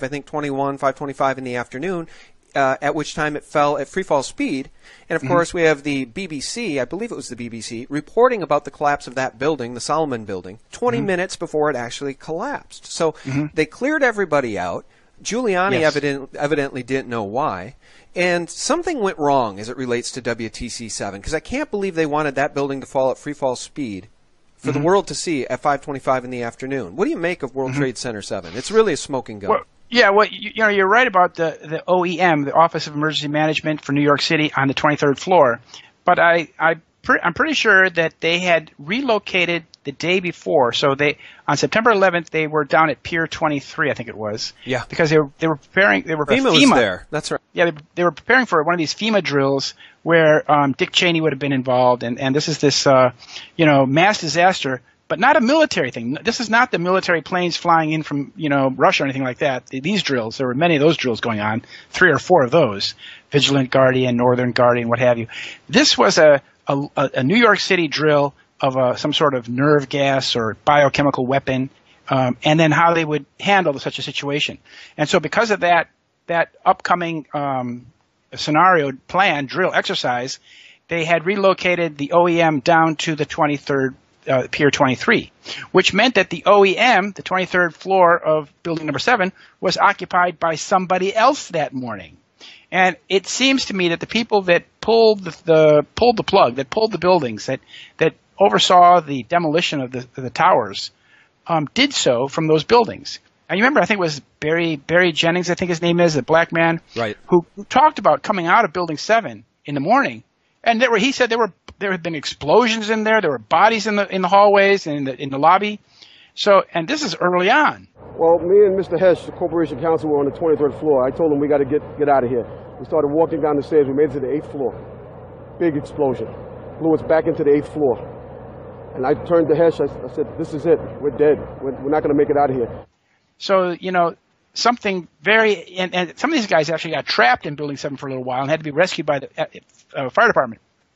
5:25 in the afternoon, at which time it fell at free fall speed. And, of course, we have the BBC, I believe it was the BBC, reporting about the collapse of that building, the Solomon building, 20 minutes before it actually collapsed. So they cleared everybody out. Giuliani evidently didn't know why. And something went wrong as it relates to WTC 7, because I can't believe they wanted that building to fall at free fall speed for the world to see at 5:25 in the afternoon. What do you make of World Trade Center 7? It's really a smoking gun. Well, you're right about the OEM, the Office of Emergency Management for New York City, on the 23rd floor. But I'm pretty sure that they had relocated the day before. So on September 11th, they were down at Pier 23, I think it was. Yeah. Because they were preparing. FEMA was there. That's right. Yeah, they were preparing for one of these FEMA drills where Dick Cheney would have been involved, and this is this mass disaster, but not a military thing. This is not the military planes flying in from Russia or anything like that. These drills, there were many of those drills going on, 3 or 4 of those, Vigilant Guardian, Northern Guardian, what have you. This was a New York City drill of some sort of nerve gas or biochemical weapon, and then how they would handle such a situation. And so because of that upcoming scenario plan, drill exercise, they had relocated the OEM down to the 23rd, Pier 23, which meant that the OEM, the 23rd floor of building number 7, was occupied by somebody else that morning. And it seems to me that the people that pulled the plug, that pulled the buildings, that oversaw the demolition of the towers, did so from those buildings. And you remember, I think it was Barry Jennings, I think his name is, a black man, right, who talked about coming out of Building 7 in the morning, and he said there had been explosions in there. There were bodies in the hallways and in the lobby. So, and this is early on. Well, me and Mr. Hesh, the corporation counsel, were on the 23rd floor. I told him we got to get out of here. We started walking down the stairs. We made it to the 8th floor. Big explosion. Blew us back into the 8th floor. And I turned to Hesh. I said, "This is it. We're dead. We're not going to make it out of here." So, something and some of these guys actually got trapped in Building 7 for a little while and had to be rescued by the fire department.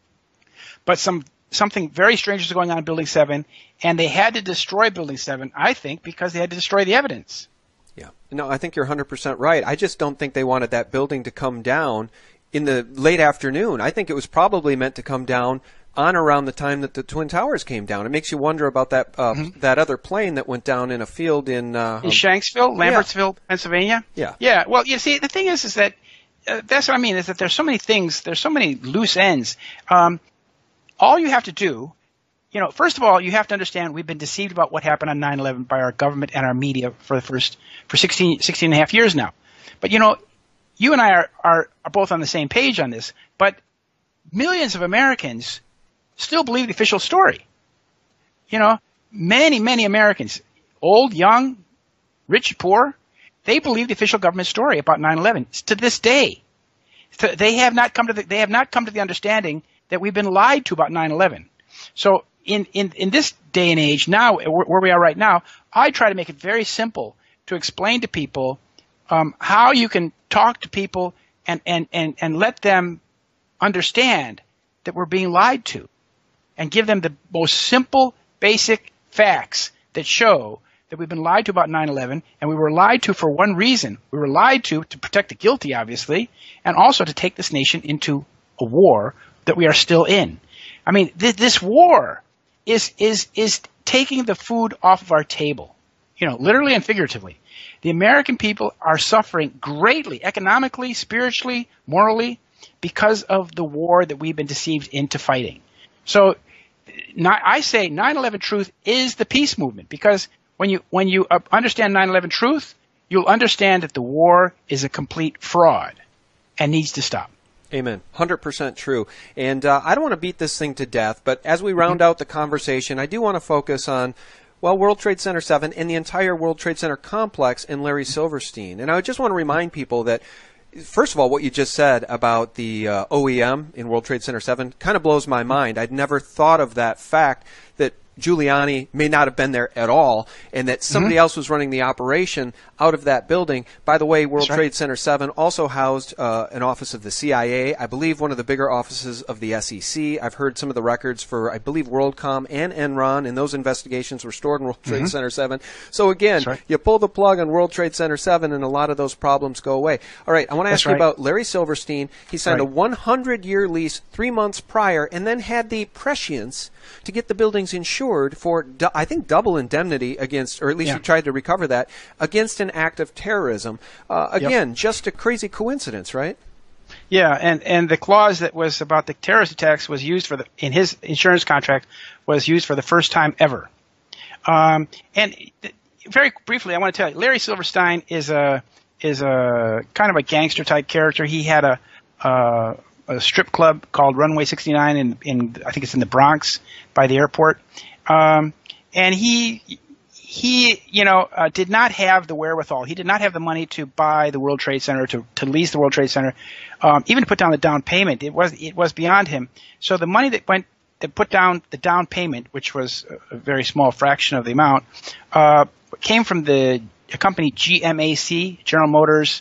But something very strange was going on in Building 7, and they had to destroy Building 7, I think, because they had to destroy the evidence. Yeah. No, I think you're 100% right. I just don't think they wanted that building to come down in the late afternoon. I think it was probably meant to come down on around the time that the Twin Towers came down. It makes you wonder about that that other plane that went down in a field in Shanksville, Lambertsville, Pennsylvania. Yeah. Yeah. Well, you see, the thing is that that's what I mean, is that there's so many things, there's so many loose ends. All you have to do, first of all, you have to understand we've been deceived about what happened on 9/11 by our government and our media for 16 and a half years now. But, you and I are both on the same page on this, but millions of Americans still believe the official story. Many, many Americans, old, young, rich, poor, they believe the official government story about 9/11 to this day. They have not come to the understanding that we've been lied to about 9/11. So in this day and age now, where we are right now, I try to make it very simple to explain to people how you can talk to people and let them understand that we're being lied to, and give them the most simple, basic facts that show that we've been lied to about 9/11, and we were lied to for one reason. We were lied to protect the guilty, obviously, and also to take this nation into a war that we are still in. I mean, this war is taking the food off of our table, literally and figuratively. The American people are suffering greatly, economically, spiritually, morally, because of the war that we've been deceived into fighting. So I say 9/11 truth is the peace movement, because when you understand 9/11 truth, you'll understand that the war is a complete fraud and needs to stop. Amen. 100% true. And I don't want to beat this thing to death, but as we round out the conversation, I do want to focus on, World Trade Center 7 and the entire World Trade Center complex and Larry Silverstein. And I just want to remind people that, first of all, what you just said about the OEM in World Trade Center 7 kind of blows my mind. I'd never thought of that fact, that Giuliani may not have been there at all, and that somebody else was running the operation out of that building. By the way, World Trade Center 7 also housed an office of the CIA, I believe one of the bigger offices of the SEC. I've heard some of the records for, I believe, WorldCom and Enron, and those investigations were stored in World Trade Center 7. So again, you pull the plug on World Trade Center 7 and a lot of those problems go away. All right, I want to ask you about Larry Silverstein. He signed a 100-year lease 3 months prior, and then had the prescience to get the buildings insured for, I think, double indemnity against, or at least he tried to recover that, against an act of terrorism. Again, just a crazy coincidence, right? Yeah, and the clause that was about the terrorist attacks was used in his insurance contract, was used for the first time ever. And very briefly, I want to tell you, Larry Silverstein is a kind of a gangster type character. He had a strip club called Runway 69 in I think it's in the Bronx by the airport. And he did not have the wherewithal. He did not have the money to buy the World Trade Center, to lease the World Trade Center, even to put down the down payment. It was beyond him. So the money that put down the down payment, which was a very small fraction of the amount, came from the company GMAC, General Motors,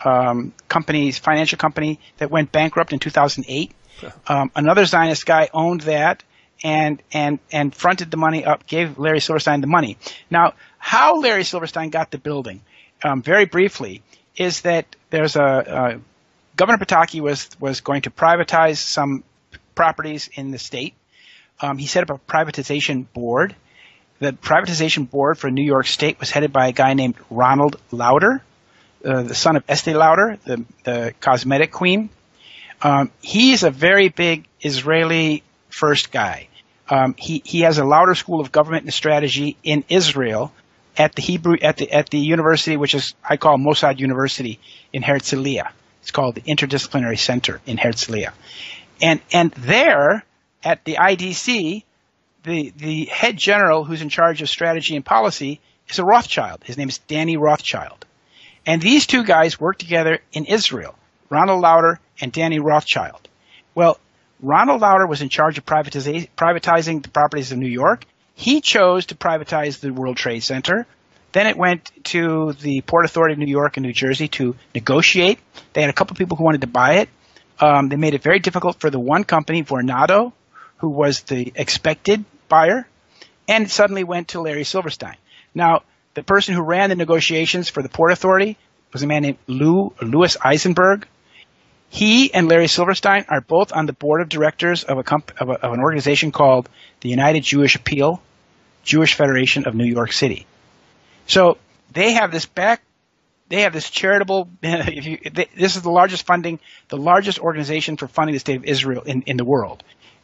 financial company that went bankrupt in 2008. Another Zionist guy owned that and fronted the money up, gave Larry Silverstein the money. Now, how Larry Silverstein got the building, very briefly, is that there's Governor Pataki was going to privatize some properties in the state. He set up a privatization board. The privatization board for New York State was headed by a guy named Ronald Lauder, the son of Estee Lauder, the cosmetic queen. He's a very big Israeli first guy. He has a Lauder School of Government and Strategy in Israel at the university, which is I call Mossad University in Herzliya. It's called the Interdisciplinary Center in Herzliya. And there at the IDC, the head general who's in charge of strategy and policy is a Rothschild. His name is Danny Rothschild. And these two guys work together in Israel, Ronald Lauder and Danny Rothschild. Well, Ronald Lauder was in charge of privatizing the properties of New York. He chose to privatize the World Trade Center. Then it went to the Port Authority of New York and New Jersey to negotiate. They had a couple of people who wanted to buy it. They made it very difficult for the one company, Vornado, who was the expected buyer, and it suddenly went to Larry Silverstein. Now, the person who ran the negotiations for the Port Authority was a man named Louis Eisenberg. He and Larry Silverstein are both on the board of directors of an organization called the United Jewish Appeal, Jewish Federation of New York City. So they have this charitable. This is the largest organization for funding the state of Israel in the world.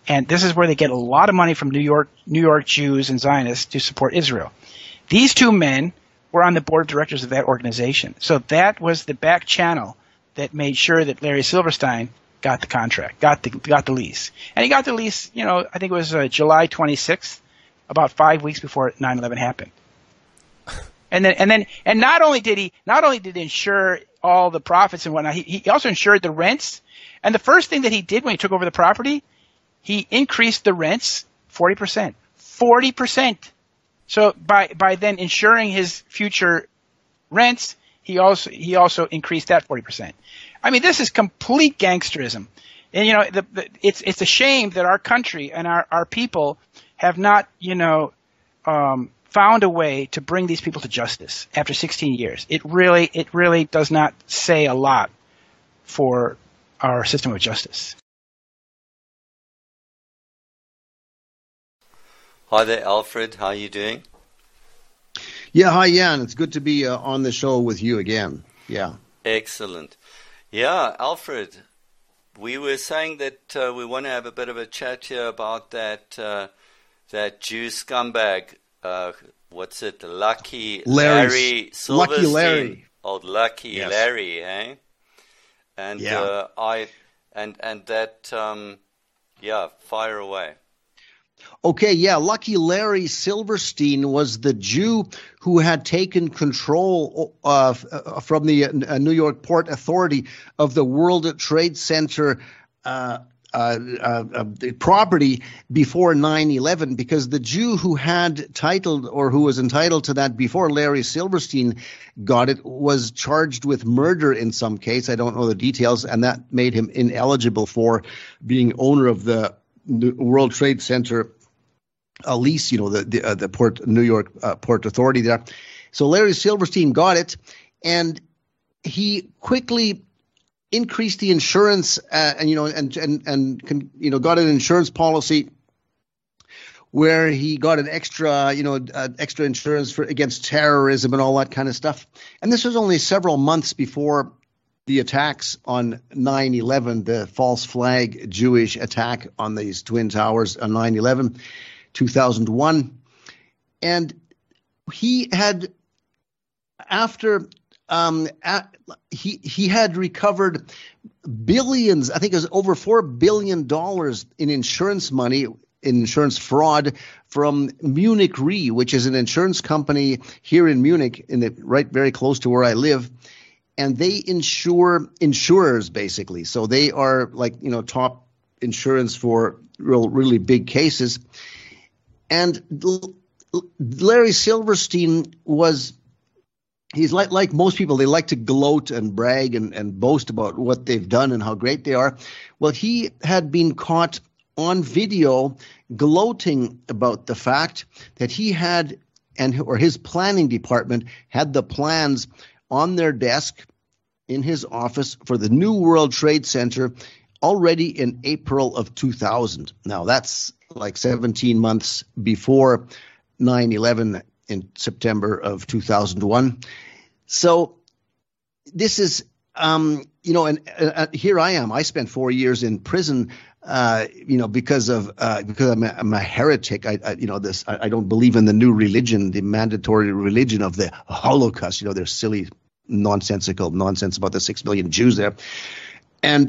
And this is where they get a lot of money from New York Jews and Zionists to support Israel. These two men were on the board of directors of that organization. So that was the back channel that made sure that Larry Silverstein got the contract, got the lease. And he got the lease, I think it was July 26th, about 5 weeks before 9/11 happened. And not only did he insure all the profits and whatnot, he also insured the rents. And the first thing that he did when he took over the property, he increased the rents 40%. 40%. So by then insuring his future rents, he also increased that 40%. I mean, this is complete gangsterism. And it's a shame that our country and our people have not, found a way to bring these people to justice after 16 years. It really does not say a lot for our system of justice. Hi there, Alfred. How are you doing? Yeah, hi, Jan. It's good to be on the show with you again. Yeah. Excellent. Yeah, Alfred, we were saying that we want to have a bit of a chat here about that Jew scumbag. What's it? Larry Silverstein. Lucky Larry. Old Lucky Yes. Larry, eh? And Yeah. Fire away. Okay, yeah, Lucky Larry Silverstein was the Jew who had taken control from the New York Port Authority of the World Trade Center property before 9/11, because the Jew who had titled or who was entitled to that before Larry Silverstein got it was charged with murder in some case. I don't know the details, and that made him ineligible for being owner of the World Trade Center lease, the New York Port Authority there. So Larry Silverstein got it, and he quickly increased the insurance, got an insurance policy where he got an extra insurance against terrorism and all that kind of stuff. And this was only several months before the attacks on 9/11, the false flag Jewish attack on these Twin Towers on 9/11, 2001. And he had, he had recovered billions, I think it was over $4 billion in insurance money, in insurance fraud from Munich Re, which is an insurance company here in Munich, very close to where I live. And they insure insurers, basically. So they are like, top insurance for really big cases. And Larry Silverstein he's like most people, they like to gloat and brag and boast about what they've done and how great they are. Well, he had been caught on video gloating about the fact that he had, or his planning department had the plans on their desk in his office for the new World Trade Center already in April of 2000. Now, that's like 17 months before 9/11 in September of 2001. So this is, and here I am. I spent 4 years in prison, because I'm a heretic. I don't believe in the new religion, the mandatory religion of the Holocaust. There's silly, nonsensical nonsense about the 6 million Jews there, and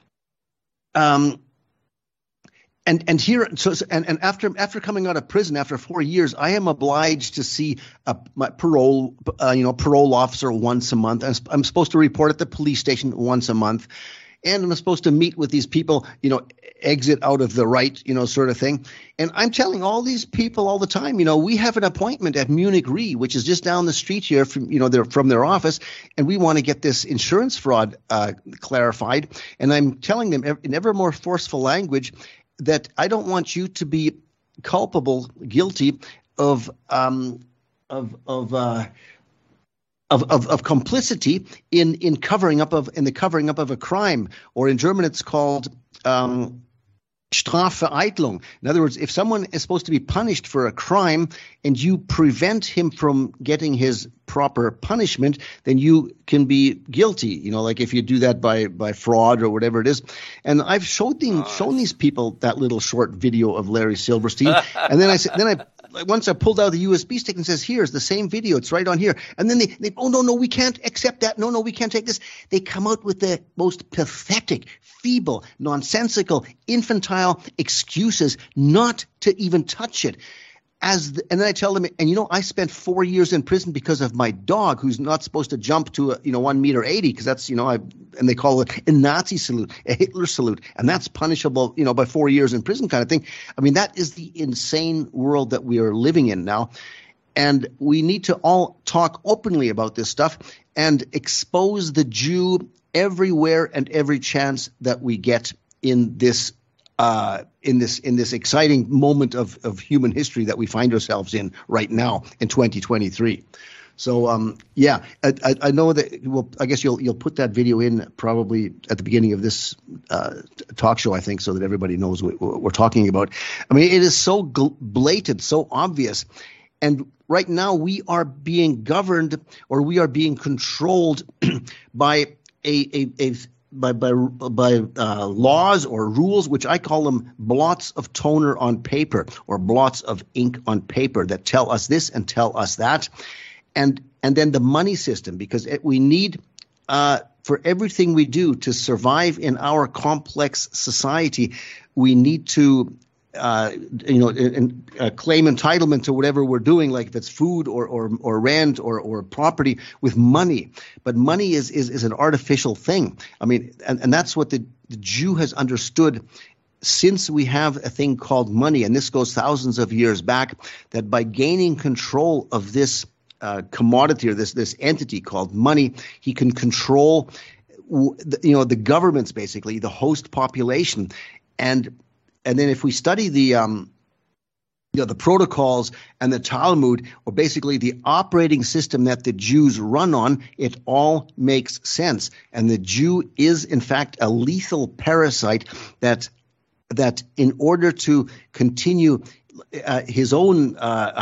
after coming out of prison after 4 years, I am obliged to see my parole officer once a month. I'm supposed to report at the police station once a month, and I'm supposed to meet with these people, exit out of the right, sort of thing. And I'm telling all these people all the time, we have an appointment at Munich Re, which is just down the street here from their office, and we want to get this insurance fraud clarified. And I'm telling them in ever more forceful language that I don't want you to be guilty of complicity in the covering up of a crime, or in German it's called Strafvereitlung. In other words, if someone is supposed to be punished for a crime and you prevent him from getting his proper punishment, then you can be guilty. Like if you do that by fraud or whatever it is. And I've shown these people that little short video of Larry Silverstein, and then once I pulled out the USB stick and says, here's the same video. It's right on here. And then they oh, no, we can't accept that. No, we can't take this. They come out with the most pathetic, feeble, nonsensical, infantile excuses not to even touch it. And then I tell them, and I spent 4 years in prison because of my dog, who's not supposed to jump to 1 meter 80, because that's and they call it a Nazi salute, a Hitler salute, and that's punishable by 4 years in prison kind of thing. I mean, that is the insane world that we are living in now, and we need to all talk openly about this stuff and expose the Jew everywhere and every chance that we get in this exciting moment of human history that we find ourselves in right now in 2023. So I know that. I guess you'll put that video in probably at the beginning of this talk show, I think, so that everybody knows what we're talking about. I mean, it is so blatant, so obvious, and right now we are being governed, or we are being controlled by by laws or rules, which I call them blots of toner on paper, or blots of ink on paper, that tell us this and tell us that. And then the money system, because we need for everything we do to survive in our complex society, we need to claim entitlement to whatever we're doing, like if it's food or rent or property, with money. But money is an artificial thing. I mean, and that's what the Jew has understood since we have a thing called money, and this goes thousands of years back, that by gaining control of this commodity, or this entity called money, he can control the governments, basically the host population. And then if we study the protocols and the Talmud, or basically the operating system that the Jews run on, it all makes sense. And the Jew is, in fact, a lethal parasite that in order to continue his own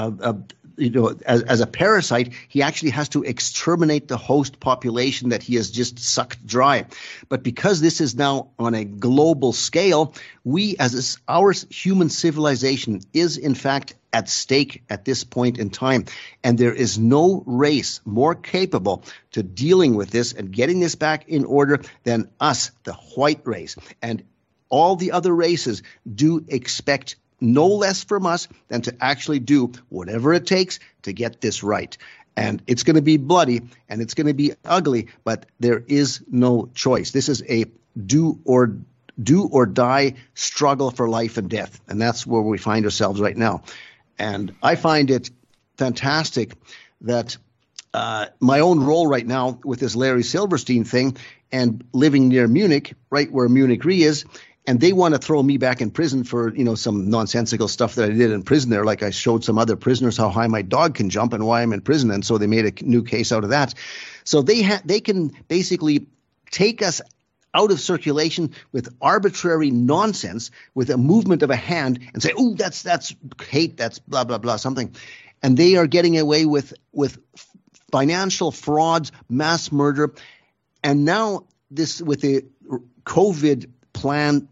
as a parasite, he actually has to exterminate the host population that he has just sucked dry. But because this is now on a global scale, our human civilization is in fact at stake at this point in time. And there is no race more capable to dealing with this and getting this back in order than us, the white race. And all the other races do expect no less from us than to actually do whatever it takes to get this right. And it's going to be bloody and it's going to be ugly, but there is no choice. This is a do or die struggle for life and death. And that's where we find ourselves right now. And I find it fantastic that my own role right now with this Larry Silverstein thing, and living near Munich, right where Munich Re is, and they want to throw me back in prison for, some nonsensical stuff that I did in prison there. Like I showed some other prisoners how high my dog can jump and why I'm in prison. And so they made a new case out of that. So they can basically take us out of circulation with arbitrary nonsense, with a movement of a hand, and say, "Oh, that's hate, that's blah, blah, blah, something." And they are getting away with financial frauds, mass murder. And now this, with the COVID plan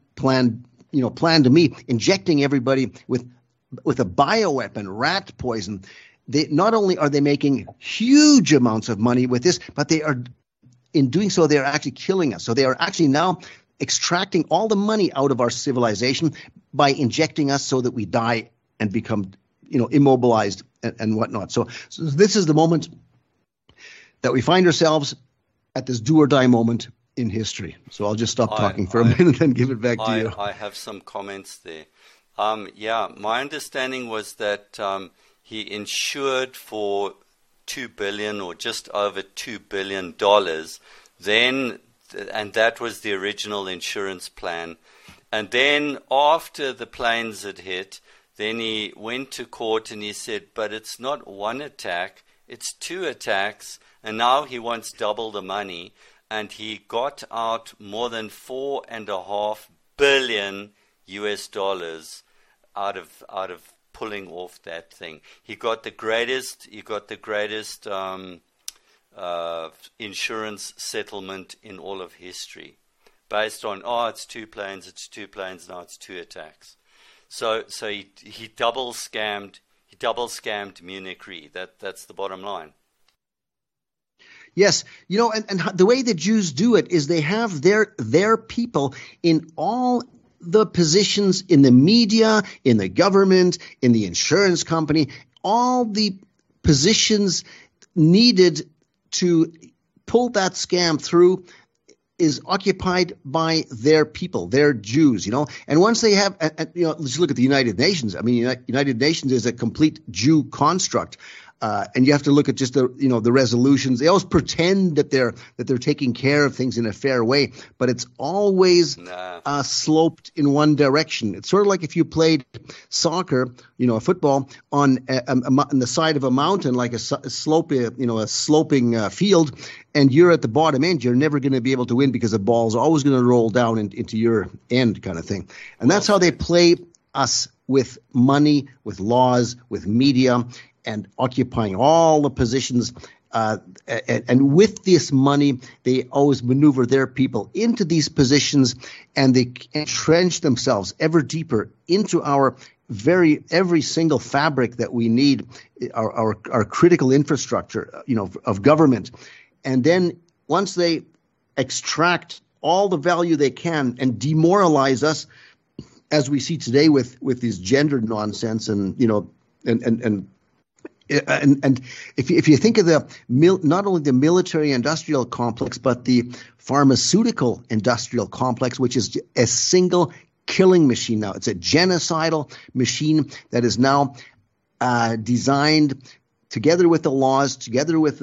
to me, injecting everybody with a bioweapon, rat poison. Not only are they making huge amounts of money with this, but in doing so, they are actually killing us. So they are actually now extracting all the money out of our civilization by injecting us so that we die and become, immobilized and whatnot. So this is the moment that we find ourselves at, this do or die moment in history. So I'll just stop talking for a minute and give it back to you. I have some comments there. My understanding was that he insured for $2 billion or just over $2 billion then, and that was the original insurance plan. And then after the planes had hit, then he went to court and he said, but it's not one attack, it's 2 attacks, and now he wants double the money. And he got out more than $4.5 billion US dollars out of pulling off that thing. He got the greatest insurance settlement in all of history, based on it's two planes, now it's two attacks. So he double scammed Munich Re. That's the bottom line. Yes, and the way the Jews do it is they have their people in all the positions in the media, in the government, in the insurance company, all the positions needed to pull that scam through is occupied by their people, their Jews, And once they have, let's look at the United Nations. I mean, United Nations is a complete Jew construct. And you have to look at just the resolutions. They always pretend that they're taking care of things in a fair way, but it's always sloped in one direction. It's sort of like if you played soccer, football on the side of a mountain, like a sloping field, and you're at the bottom end. You're never going to be able to win because the ball's always going to roll down into your end, kind of thing. And that's how they play us with money, with laws, with media, and occupying all the positions. And with this money, they always maneuver their people into these positions, and they entrench themselves ever deeper into our every single fabric that we need, our critical infrastructure, of government. And then once they extract all the value they can and demoralize us, as we see today with this gender nonsense, and if you think of not only the military industrial complex, but the pharmaceutical industrial complex, which is a single killing machine now. It's a genocidal machine that is now designed together with the laws, together with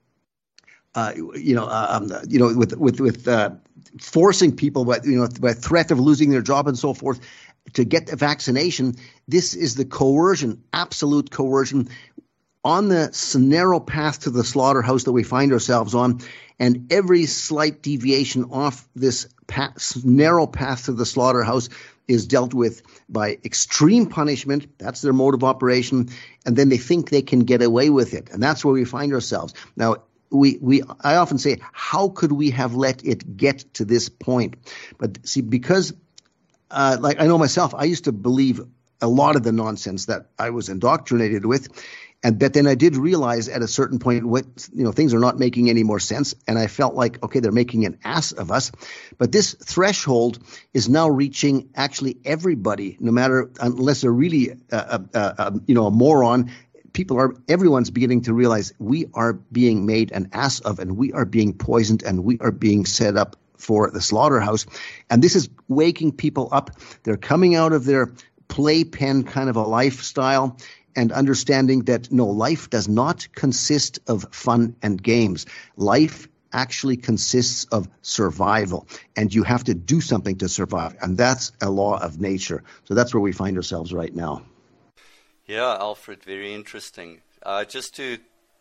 forcing people by threat of losing their job and so forth to get the vaccination. This is the coercion, absolute coercion, on the narrow path to the slaughterhouse that we find ourselves on. And every slight deviation off this narrow path to the slaughterhouse is dealt with by extreme punishment. That's their mode of operation. And then they think they can get away with it. And that's where we find ourselves. Now, I often say, how could we have let it get to this point? But see, because like I know myself, I used to believe a lot of the nonsense that I was indoctrinated with. But then I did realize at a certain point things are not making any more sense. And I felt like, okay, they're making an ass of us. But this threshold is now reaching actually everybody, unless they're really a moron. Everyone's beginning to realize we are being made an ass of, and we are being poisoned, and we are being set up for the slaughterhouse. And this is waking people up. They're coming out of their playpen kind of a lifestyle and understanding that no, life does not consist of fun and games. Life actually consists of survival, and you have to do something to survive. And that's a law of nature. So that's where we find ourselves right now. Yeah, Alfred, very interesting. Just to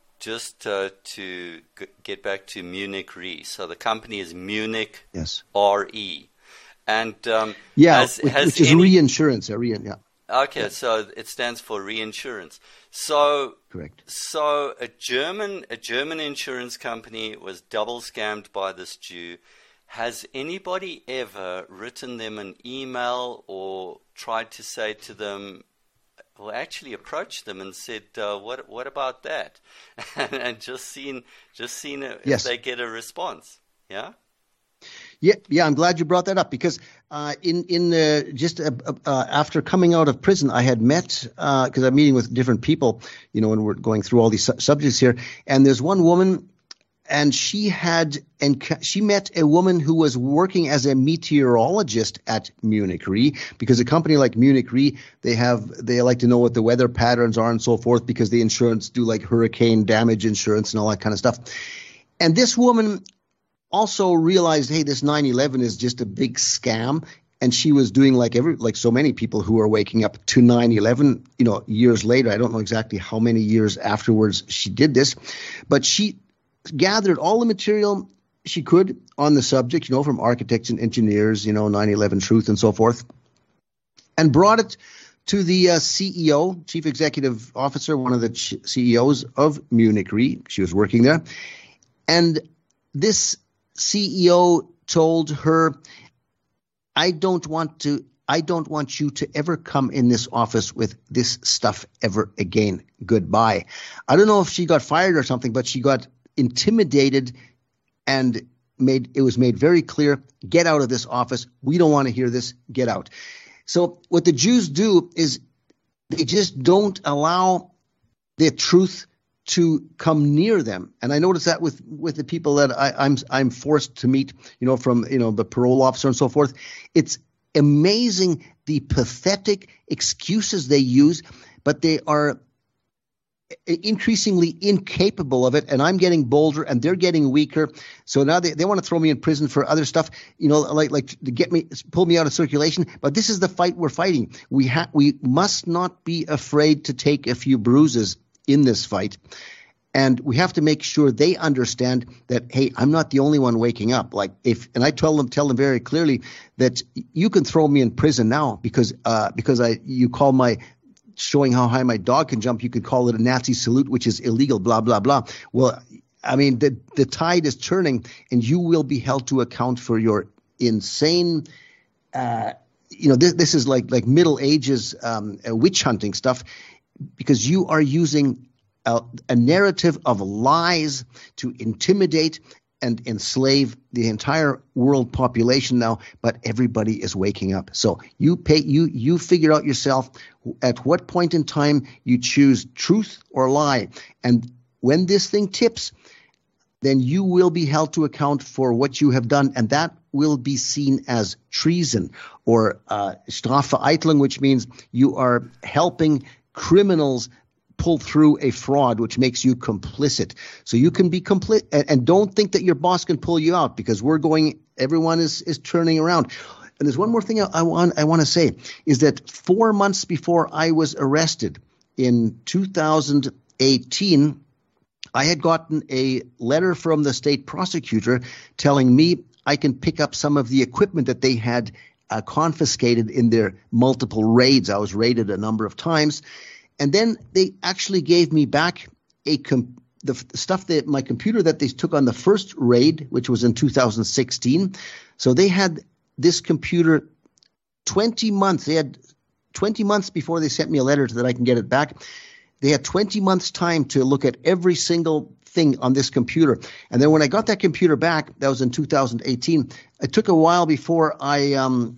get back to Munich Re. So the company is Munich Re, and which is reinsurance. Yeah. Okay, so it stands for reinsurance. So correct. So a German insurance company was double scammed by this Jew. Has anybody ever written them an email or tried to say to them, or actually approached them and said, "What about that?" and just seen if they get a response? Yeah. Yeah, I'm glad you brought that up, because after coming out of prison, I had met because I'm meeting with different people, when we're going through all these subjects here, and there's one woman, and she met a woman who was working as a meteorologist at Munich Re, because a company like Munich Re, they like to know what the weather patterns are and so forth, because the insurance do like hurricane damage insurance and all that kind of stuff. And this woman also realized, hey, this 9/11 is just a big scam. And she was doing like so many people who are waking up to 9/11, years later. I don't know exactly how many years afterwards she did this, but she gathered all the material she could on the subject, from architects and engineers, 9/11 truth and so forth. and brought it to the CEO, Chief Executive Officer, one of the CEOs of Munich Re. She was working there. And this CEO told her, I don't want you to ever come in this office with this stuff ever again. Goodbye. I don't know if she got fired or something, but she got intimidated, and it was made very clear, get out of this office. We don't want to hear this. Get out. So what the Jews do is they just don't allow the truth to come near them. And I notice that with the people that I'm forced to meet, from, the parole officer and so forth. It's amazing the pathetic excuses they use, but they are increasingly incapable of it, and I'm getting bolder and they're getting weaker. So now they want to throw me in prison for other stuff, like to pull me out of circulation. But this is the fight we're fighting. We must not be afraid to take a few bruises in this fight. And we have to make sure they understand that, hey, I'm not the only one waking up. And I tell them very clearly that you can throw me in prison now because you call my showing how high my dog can jump, you could call it a Nazi salute, which is illegal, blah, blah, blah. Well, I mean, the tide is turning, and you will be held to account for your insane, this is like Middle Ages witch hunting stuff, because you are using a narrative of lies to intimidate and enslave the entire world population now, but everybody is waking up. So you figure out yourself at what point in time you choose truth or lie. And when this thing tips, then you will be held to account for what you have done, and that will be seen as treason or Strafvereitelung, which means you are helping criminals pull through a fraud, which makes you complicit. So you can be complicit, and don't think that your boss can pull you out, because everyone is turning around. And there's one more thing I want to say, is that 4 months before I was arrested in 2018, I had gotten a letter from the state prosecutor telling me I can pick up some of the equipment that they had confiscated in their multiple raids. I was raided a number of times. And then they actually gave me back the stuff my computer that they took on the first raid, which was in 2016. So they had this computer 20 months. They had 20 months before they sent me a letter that I can get it back. They had 20 months time to look at every single thing on this computer. And then when I got that computer back, that was in 2018, it took a while before I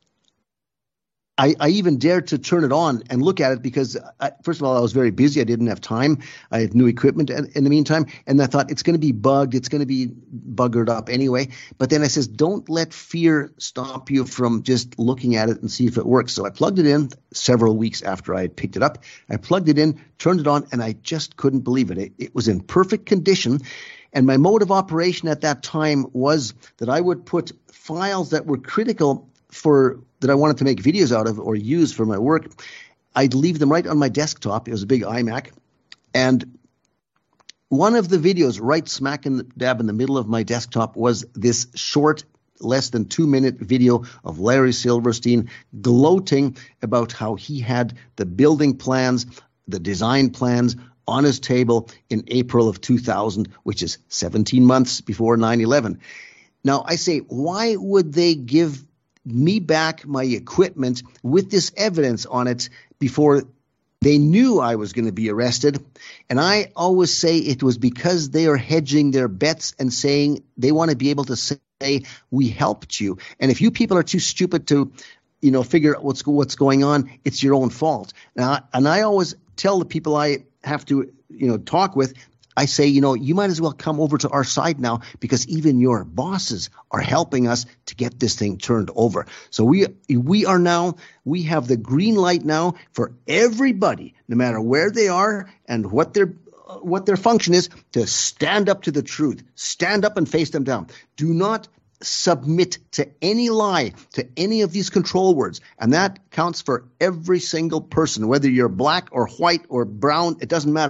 even dared to turn it on and look at it, because first of all, I was very busy. I didn't have time. I had new equipment in the meantime. And I thought, it's going to be bugged. It's going to be buggered up anyway. But then I says, don't let fear stop you from just looking at it and see if it works. So I plugged it in several weeks after I had picked it up. I plugged it in, turned it on, and I just couldn't believe it. It was in perfect condition. And my mode of operation at that time was that I would put files that were critical that I wanted to make videos out of or use for my work. I'd leave them right on my desktop. It was a big iMac. And one of the videos right smack dab in the middle of my desktop was this short, less than 2-minute video of Larry Silverstein gloating about how he had the building plans, the design plans on his table in April of 2000, which is 17 months before 9/11. Now, I say, why would they give me back my equipment with this evidence on it before they knew I was going to be arrested? And I always say it was because they are hedging their bets and saying they want to be able to say, we helped you. And if you people are too stupid to, figure out what's going on, it's your own fault. Now, and I always tell the people I have to, talk with, I say, you might as well come over to our side now, because even your bosses are helping us to get this thing turned over. So we have the green light now for everybody, no matter where they are and what their function is, to stand up to the truth, stand up and face them down. Do not submit to any lie, to any of these control words. And that counts for every single person, whether you're black or white or brown, it doesn't matter.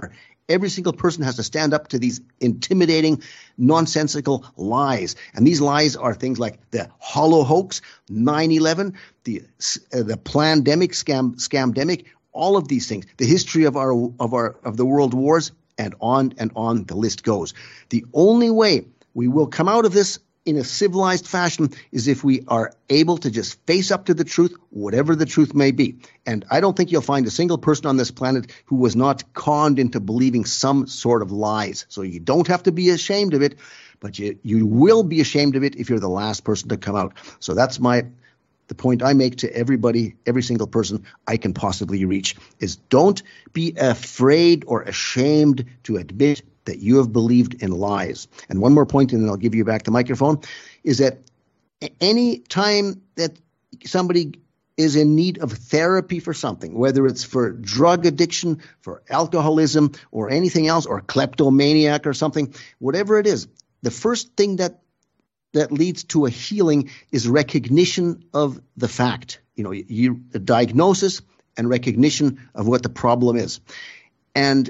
Every single person has to stand up to these intimidating, nonsensical lies. And these lies are things like the hollow hoax, 9/11, the plandemic, scamdemic, all of these things, the history of the world wars, and on the list goes. The only way we will come out of this in a civilized fashion is if we are able to just face up to the truth, whatever the truth may be. And I don't think you'll find a single person on this planet who was not conned into believing some sort of lies. So you don't have to be ashamed of it, but you will be ashamed of it if you're the last person to come out. So that's the point I make to everybody, every single person I can possibly reach, is don't be afraid or ashamed to admit that you have believed in lies. And one more point, and then I'll give you back the microphone, is that any time that somebody is in need of therapy for something, whether it's for drug addiction, for alcoholism, or anything else, or kleptomaniac or something, whatever it is, the first thing that leads to a healing is recognition of the fact. A diagnosis and recognition of what the problem is. And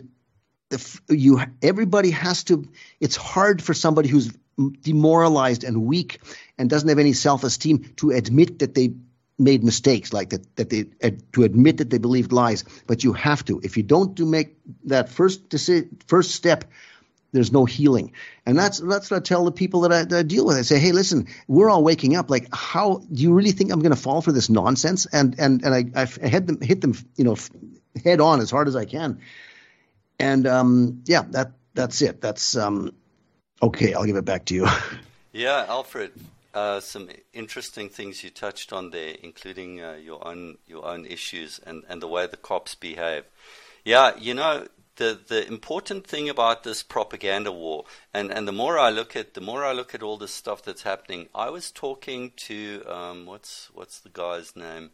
everybody has to. It's hard for somebody who's demoralized and weak and doesn't have any self-esteem to admit that they made mistakes, like to admit that they believed lies. But you have to. If you don't make that first step, there's no healing. And that's what I tell the people that I deal with. I say, hey, listen, we're all waking up. Like, how do you really think I'm going to fall for this nonsense? And I hit them, head on as hard as I can. And that's it. That's okay. I'll give it back to you. Yeah, Alfred. Some interesting things you touched on there, including your own issues and the way the cops behave. Yeah, the important thing about this propaganda war, and the more I look at all this stuff that's happening. I was talking to what's the guy's name?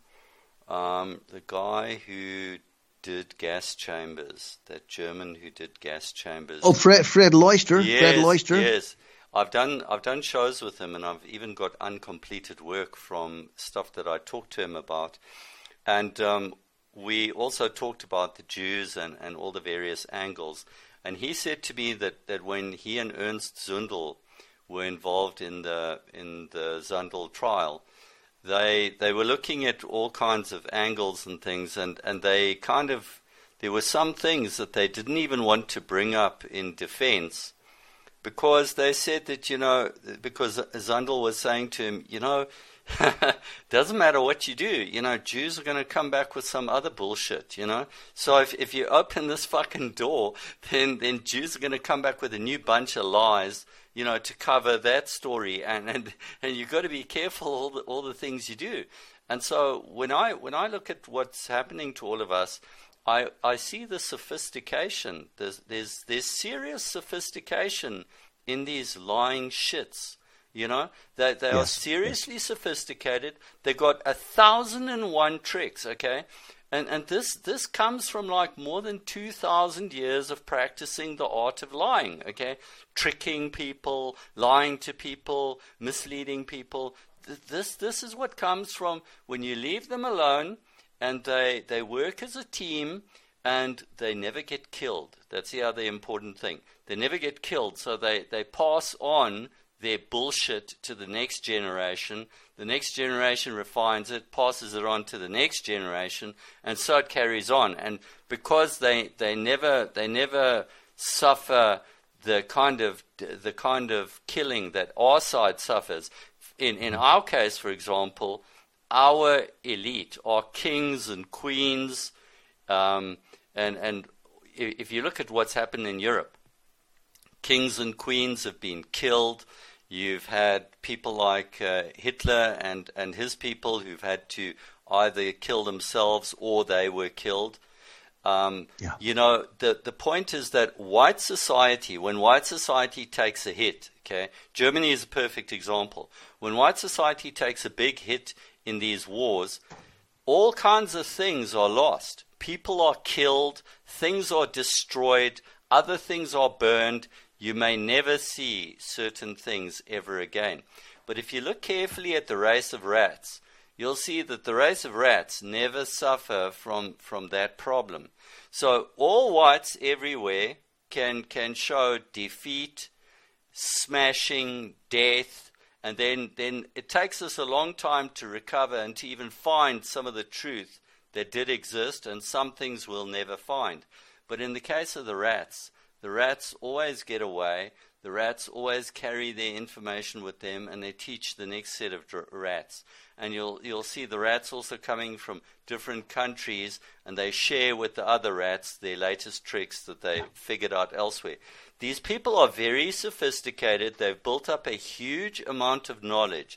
The guy who did gas chambers, that German who did gas chambers. Oh, Fred Leuchter. Yes, Fred Leuchter. Yes. I've done shows with him, and I've even got uncompleted work from stuff that I talked to him about. And we also talked about the Jews and all the various angles. And he said to me that when he and Ernst Zundel were involved in the Zundel trial, they were looking at all kinds of angles and things, and they there were some things that they didn't even want to bring up in defense, because they said that, because Zundel was saying to him, doesn't matter what you do, Jews are going to come back with some other bullshit, So if you open this fucking door, then Jews are going to come back with a new bunch of lies, to cover that story, and you've got to be careful all the things you do. And so when I look at what's happening to all of us, I see the sophistication. There's serious sophistication in these lying shits. They are seriously sophisticated. They got 1,001 tricks. Okay. And this comes from like more than 2,000 years of practicing the art of lying, okay? Tricking people, lying to people, misleading people. This is what comes from when you leave them alone and they work as a team and they never get killed. That's the other important thing. They never get killed, so they pass on their bullshit to the next generation. The next generation refines it, passes it on to the next generation, and so it carries on. And because they never suffer the kind of killing that our side suffers. In our case, for example, our elite, our kings and queens, and if you look at what's happened in Europe, kings and queens have been killed. You've had people like Hitler and his people who've had to either kill themselves or they were killed. The point is that white society, when white society takes a hit, okay, Germany is a perfect example. When white society takes a big hit in these wars, all kinds of things are lost. People are killed, things are destroyed, other things are burned. You may never see certain things ever again. But if you look carefully at the race of rats, you'll see that the race of rats never suffer from that problem. So all whites everywhere can show defeat, smashing, death, and then it takes us a long time to recover and to even find some of the truth that did exist, and some things we'll never find. But in the case of the rats always get away. The rats always carry their information with them, and they teach the next set of rats. And you'll see the rats also coming from different countries, and they share with the other rats their latest tricks that they figured out elsewhere. These people are very sophisticated. They've built up a huge amount of knowledge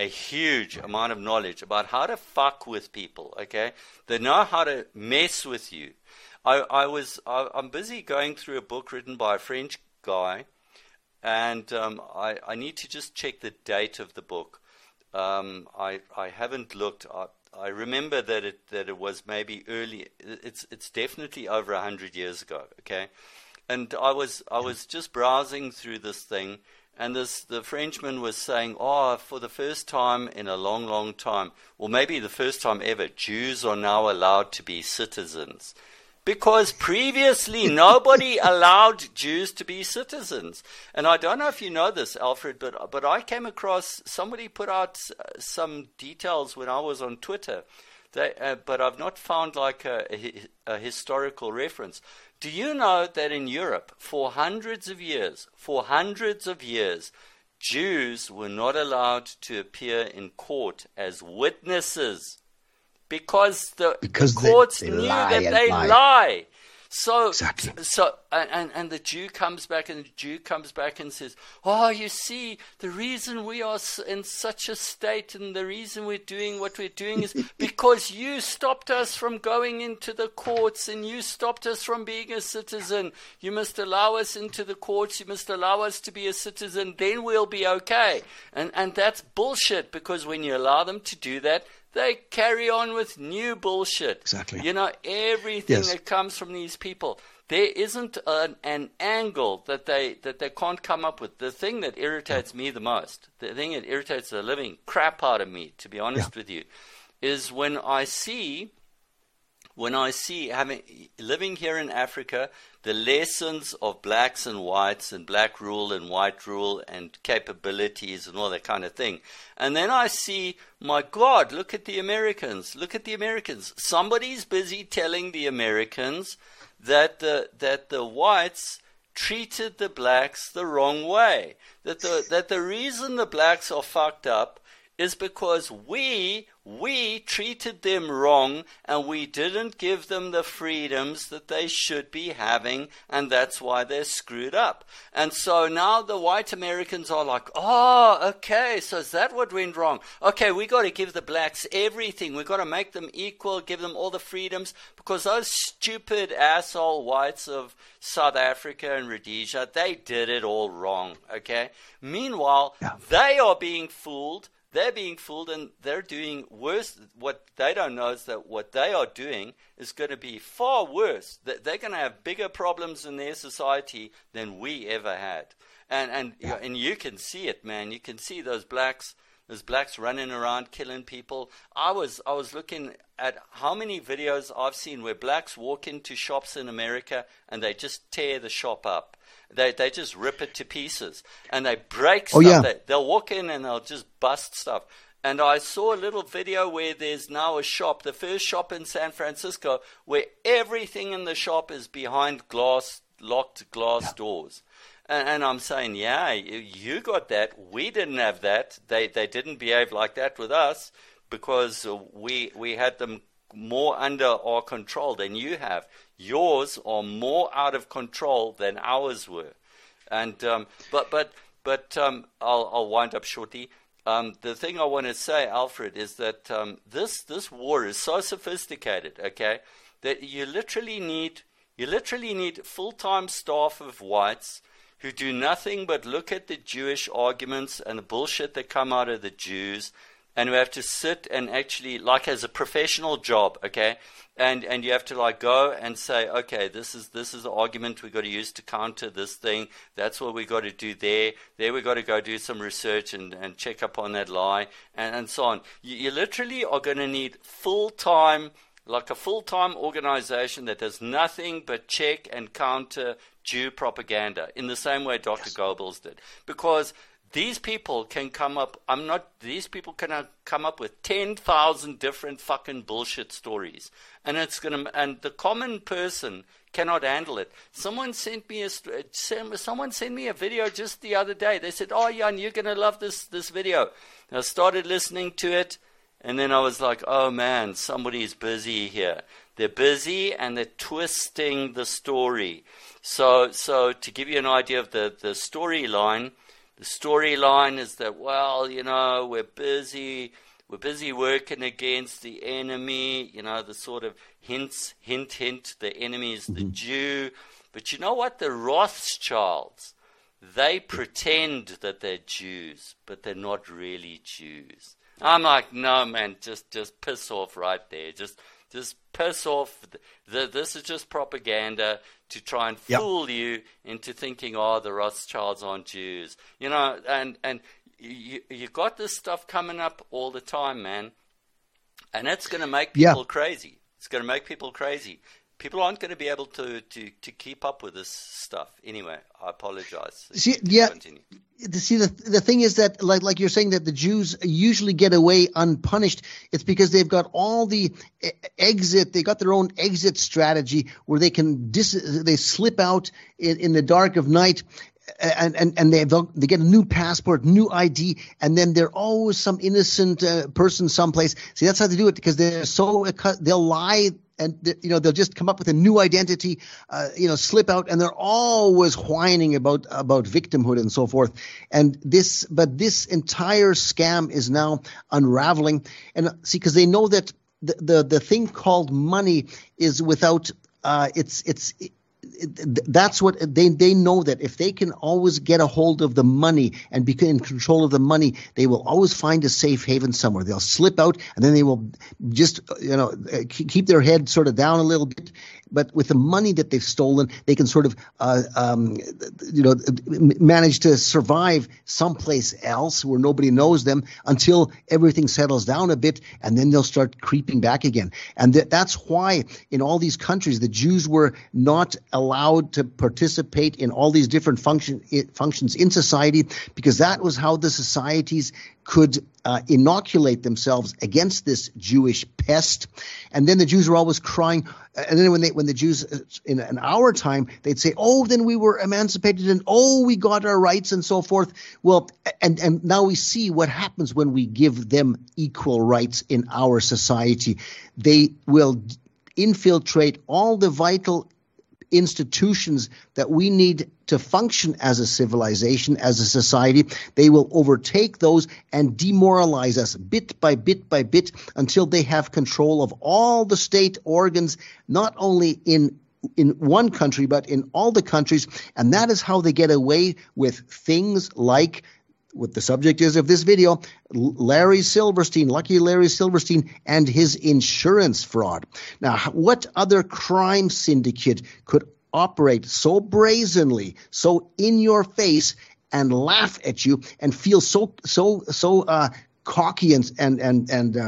about how to fuck with people, okay? They know how to mess with you. I'm busy going through a book written by a French guy, and I need to just check the date of the book. I haven't looked. I remember that it was maybe early. It's definitely over 100 years ago. Okay, and I was just browsing through this thing, and the Frenchman was saying, for the first time in a long, long time, or maybe the first time ever, Jews are now allowed to be citizens. Because previously nobody allowed Jews to be citizens. And I don't know if you know this, Alfred, but I came across, somebody put out some details when I was on Twitter, but I've not found like a historical reference. Do you know that in Europe, for hundreds of years, Jews were not allowed to appear in court as witnesses? Because the courts knew that they lie. So, exactly. And the Jew comes back and says, you see, the reason we are in such a state and the reason we're doing what we're doing is because you stopped us from going into the courts and you stopped us from being a citizen. You must allow us into the courts. You must allow us to be a citizen. Then we'll be okay. And that's bullshit, because when you allow them to do that, they carry on with new bullshit. Exactly. You know, everything that comes from these people. There isn't an angle that they can't come up with. The thing that irritates me the most, the thing that irritates the living crap out of me, to be honest with you, is when I see living here in Africa, the lessons of blacks and whites and black rule and white rule and capabilities and all that kind of thing. And then I see, my God, look at the Americans. Somebody's busy telling the Americans that the whites treated the blacks the wrong way. That the reason the blacks are fucked up is because we treated them wrong and we didn't give them the freedoms that they should be having, and that's why they're screwed up. And so now the white Americans are like, okay, so is that what went wrong? Okay, we got to give the blacks everything. We got to make them equal, give them all the freedoms, because those stupid asshole whites of South Africa and Rhodesia, they did it all wrong, okay? Meanwhile, they are being fooled. They're being fooled, and they're doing worse. What they don't know is that what they are doing is going to be far worse. They're going to have bigger problems in their society than we ever had. And you can see it, man. You can see those blacks running around killing people. I was looking at how many videos I've seen where blacks walk into shops in America and they just tear the shop up. They just rip it to pieces and they break stuff. They'll walk in and they'll just bust stuff. And I saw a little video where there's now a shop, the first shop in San Francisco, where everything in the shop is behind locked glass doors. And I'm saying, you got that. We didn't have that. They didn't behave like that with us because we had them more under our control than you have. Yours are more out of control than ours were. And but I'll wind up shortly. The thing I want to say, Alfred, is that this war is so sophisticated, okay, that you literally need full-time staff of whites who do nothing but look at the Jewish arguments and the bullshit that come out of the Jews, and who have to sit and actually, like as a professional job, okay, and you have to like go and say, okay, this is the argument we got to use to counter this thing. That's what we got to do there. There we got to go do some research and check up on that lie and so on. You literally are going to need full-time like a full-time organization that does nothing but check and counter Jew propaganda in the same way Dr. Goebbels did. Because these people can come up, these people can come up with 10,000 different fucking bullshit stories. And and the common person cannot handle it. Someone sent me a video just the other day. They said, "Oh, Jan, you're going to love this video." And I started listening to it, and then I was like, "Oh man, somebody's busy here. They're busy and they're twisting the story." So to give you an idea of the storyline, the storyline is that, well, we're busy working against the enemy, the sort of hint, the enemy is the Jew. But you know what? The Rothschilds, they pretend that they're Jews, but they're not really Jews. I'm like, no, man, just piss off right there. Just piss off. This is just propaganda to try and fool you into thinking, oh, the Rothschilds aren't Jews. And you got this stuff coming up all the time, man. And it's going to make people crazy. It's going to make people crazy. People aren't going to be able to keep up with this stuff. Anyway, I apologize. Continue. See, the thing is that, like you're saying, that the Jews usually get away unpunished. It's because they've got all the exit. They got their own exit strategy where they can they slip out in the dark of night. And they get a new passport, new ID, and then they're always some innocent person someplace. See, that's how they do it, because they're they'll lie, and they'll just come up with a new identity, slip out, and they're always whining about victimhood and so forth. And this entire scam is now unraveling, and see, because they know that the thing called money is without that's what they know, that if they can always get a hold of the money and be in control of the money, they will always find a safe haven somewhere. They'll slip out, and then they will just keep their head sort of down a little bit. But with the money that they've stolen, they can sort of manage to survive someplace else where nobody knows them until everything settles down a bit, and then they'll start creeping back again. And that's why in all these countries the Jews were not allowed to participate in all these different functions in society, because that was how the societies could inoculate themselves against this Jewish pest. And then the Jews were always crying. And then when the Jews in our time, they'd say, "Oh, then we were emancipated, and oh, we got our rights," and so forth. Well, and now we see what happens when we give them equal rights in our society. They will infiltrate all the vital institutions that we need to function as a civilization, as a society. They will overtake those and demoralize us bit by bit by bit until they have control of all the state organs, not only in one country, but in all the countries. And that is how they get away with things like what the subject is of this video, Larry Silverstein, Lucky Larry Silverstein, and his insurance fraud. Now, what other crime syndicate could operate so brazenly, so in your face, and laugh at you and feel so cocky and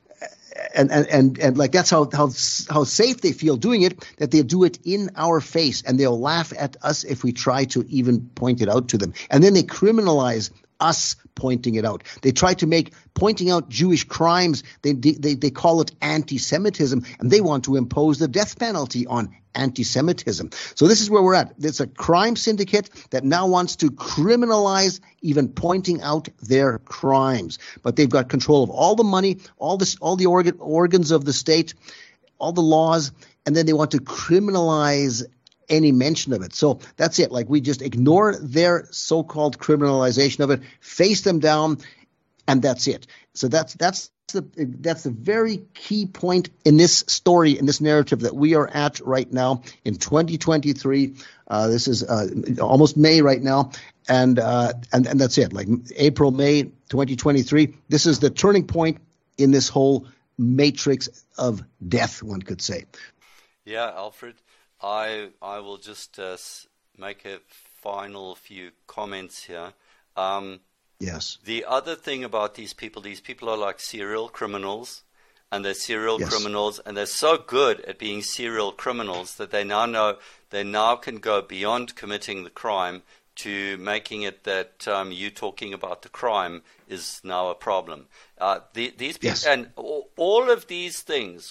like that's how safe they feel doing it, that they do it in our face, and they'll laugh at us if we try to even point it out to them. And then they criminalize us pointing it out. They try to make pointing out Jewish crimes, they call it anti-Semitism, and they want to impose the death penalty on anti-Semitism. So this is where we're at. It's a crime syndicate that now wants to criminalize even pointing out their crimes. But they've got control of all the money, all the organs of the state, all the laws, and then they want to criminalize any mention of it. So that's it. Like, we just ignore their so-called criminalization of it, face them down, and that's it. So that's the very key point in this story, in this narrative that we are at right now in 2023. This is almost May right now, and that's it. Like April, May 2023. This is the turning point in this whole matrix of death, one could say. Yeah, Alfred. I will just make a final few comments here. Yes. The other thing about these people are like serial criminals. and they're serial criminals, and they're so good at being serial criminals that they now know they now can go beyond committing the crime to making it that you talking about the crime is now a problem. These people, and all of these things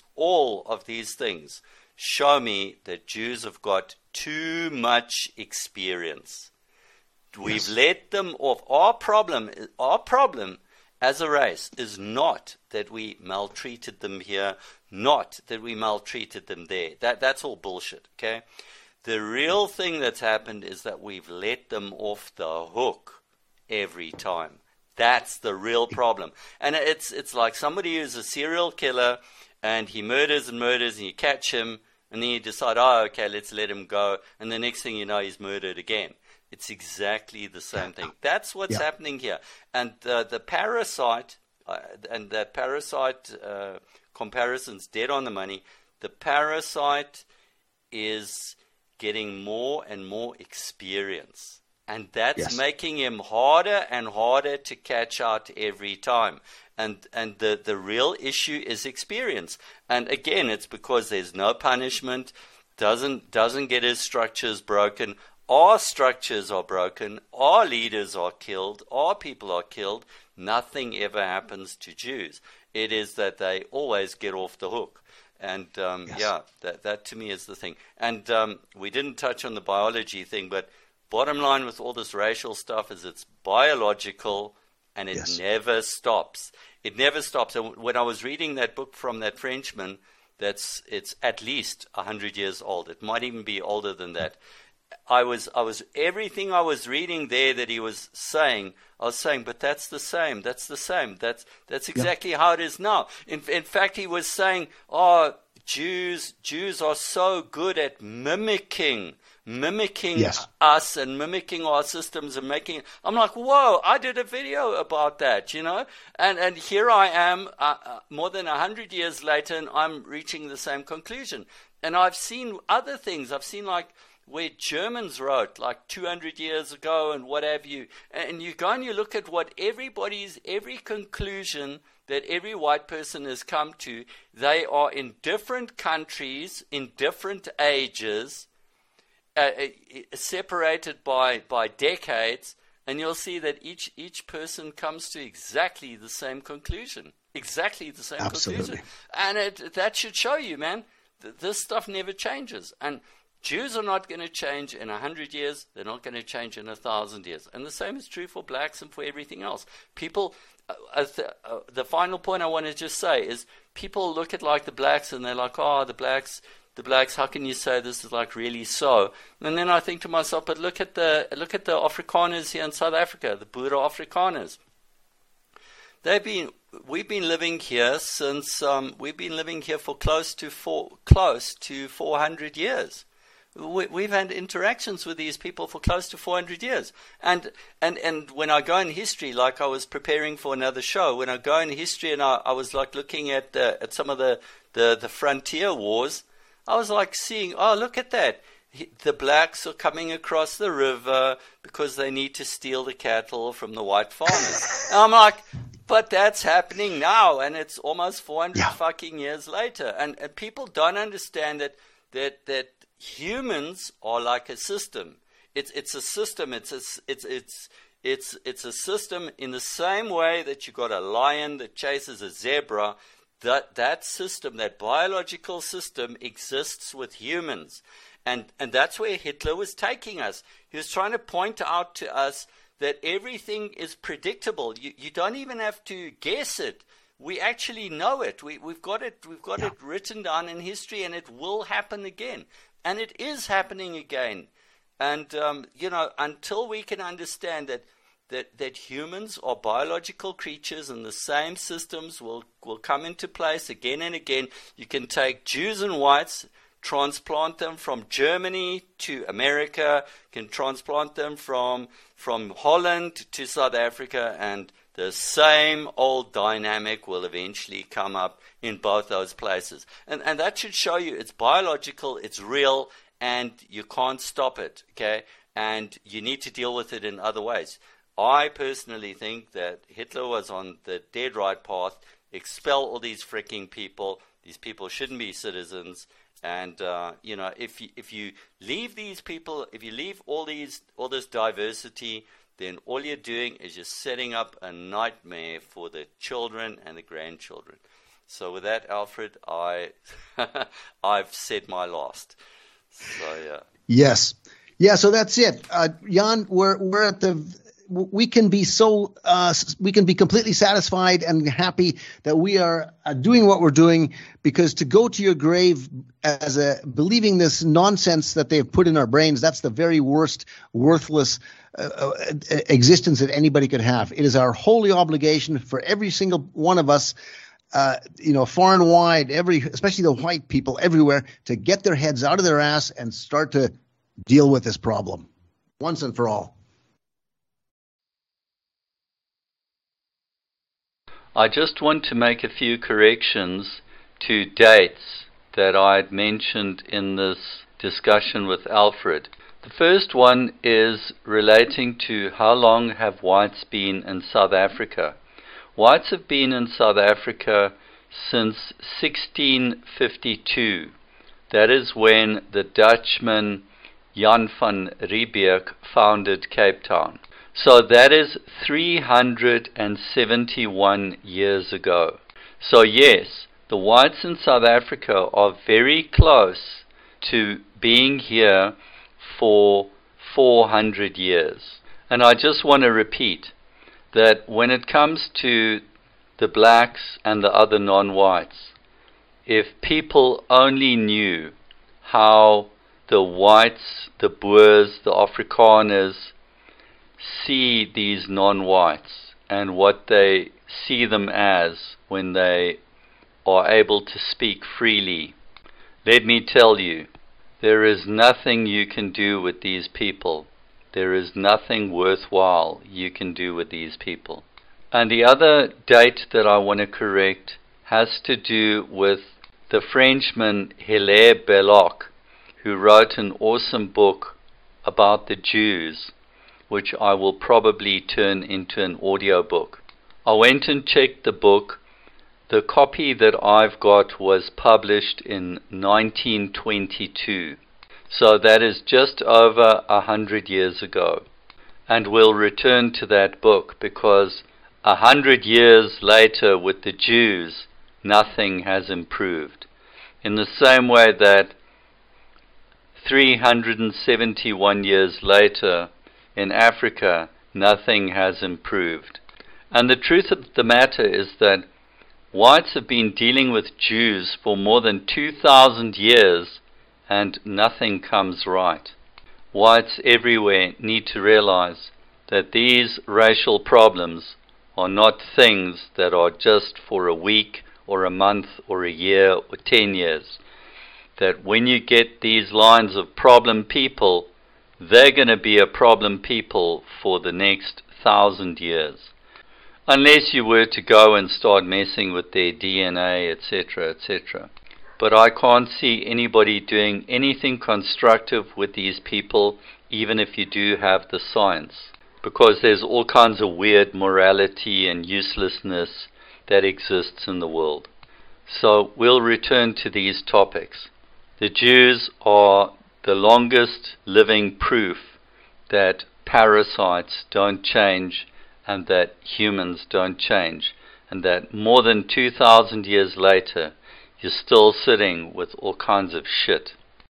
show me that Jews have got too much experience. We've let them off. Our problem as a race is not that we maltreated them here, not that we maltreated them there. That's all bullshit, okay? The real thing that's happened is that we've let them off the hook every time. That's the real problem. And it's like somebody who's a serial killer and he murders and you catch him and then you decide, okay, let's let him go. And the next thing you know, he's murdered again. It's exactly the same thing. That's what's happening here. And the parasite, and that parasite comparison's dead on the money. The parasite is getting more and more experience. And that's making him harder and harder to catch out every time. And the real issue is experience. And again, it's because there's no punishment, doesn't get his structures broken. Our structures are broken, our leaders are killed, our people are killed. Nothing ever happens to Jews. It is that they always get off the hook. And that to me is the thing. And we didn't touch on the biology thing, but bottom line with all this racial stuff is it's biological and it never stops. It never stops. And when I was reading that book from that Frenchman, it's at least 100 years old. It might even be older than that. I was everything I was reading there that he was saying, I was saying, but that's the same. That's exactly how it is now. In fact, he was saying, Jews are so good at mimicking us and mimicking our systems and making. I'm like, whoa! I did a video about that, and here I am, more than 100 years later, and I'm reaching the same conclusion. And I've seen other things. I've seen like where Germans wrote like 200 years ago and what have you. And you go and you look at what every conclusion that every white person has come to. They are in different countries, in different ages, separated by decades, and you'll see that each person comes to exactly the same conclusion. Exactly the same conclusion. And that should show you, man, this stuff never changes. And Jews are not going to change in 100 years. They're not going to change in 1,000 years. And the same is true for blacks and for everything else. People, the final point I want to just say is people look at like the blacks and they're like, the blacks, how can you say this is like really so? And then I think to myself, but look at the Afrikaners here in South Africa, the Boere Afrikaners. We've been living here since we've been living here for close to 400 years. We've had interactions with these people for close to 400 years. And when I go in history, like I was preparing for another show, when I go in history and I was like looking at some of the frontier wars, I was like seeing, look at that. The blacks are coming across the river because they need to steal the cattle from the white farmers. And I'm like, but that's happening now, and it's almost 400 fucking years later. And people don't understand that humans are like a system. It's a system. It's a system in the same way that you got a lion that chases a zebra. That system, that biological system, exists with humans, and that's where Hitler was taking us. He was trying to point out to us that everything is predictable. You don't even have to guess it. We actually know it. We've got it written down in history, and it will happen again. And it is happening again. And, until we can understand that humans are biological creatures and the same systems will come into place again and again. You can take Jews and whites, transplant them from Germany to America, can transplant them from Holland to South Africa, and the same old dynamic will eventually come up in both those places. And that should show you it's biological, it's real, and you can't stop it, okay? And you need to deal with it in other ways. I personally think that Hitler was on the dead right path expel all these freaking people. These people shouldn't be citizens. And, if you leave these people, if you leave all this diversity, then all you're doing is just setting up a nightmare for the children and the grandchildren. So with that, Alfred, I've said my last. So, yeah. Yes. Yeah, so that's it. Jan, we're at we can be completely satisfied and happy that we are doing what we're doing, because to go to your grave believing this nonsense that they've put in our brains, that's the very worst, worthless existence that anybody could have. It is our holy obligation for every single one of us, far and wide, especially the white people everywhere, to get their heads out of their ass and start to deal with this problem once and for all. I just want to make a few corrections to dates that I had mentioned in this discussion with Alfred. The first one is relating to how long have whites been in South Africa. Whites have been in South Africa since 1652. That is when the Dutchman Jan van Riebeeck founded Cape Town. So that is 371 years ago. So yes, the whites in South Africa are very close to being here for 400 years. And I just want to repeat that when it comes to the blacks and the other non-whites, if people only knew how the whites, the Boers, the Afrikaners see these non-whites and what they see them as when they are able to speak freely. Let me tell you, there is nothing you can do with these people. There is nothing worthwhile you can do with these people. And the other date that I want to correct has to do with the Frenchman Hilaire Belloc, who wrote an awesome book about the Jews, which I will probably turn into an audiobook. I went and checked the book. The copy that I've got was published in 1922. So that is just over 100 years ago. And we'll return to that book because 100 years later with the Jews, nothing has improved. In the same way that 371 years later, in Africa, nothing has improved. And the truth of the matter is that whites have been dealing with Jews for more than 2,000 years and nothing comes right. Whites everywhere need to realize that these racial problems are not things that are just for a week or a month or a year or 10 years. That when you get these lines of problem people, they're going to be a problem people for the next 1,000 years. Unless you were to go and start messing with their DNA, etc., etc. But I can't see anybody doing anything constructive with these people, even if you do have the science. Because there's all kinds of weird morality and uselessness that exists in the world. So we'll return to these topics. The Jews are the longest living proof that parasites don't change and that humans don't change, and that more than 2,000 years later you're still sitting with all kinds of shit.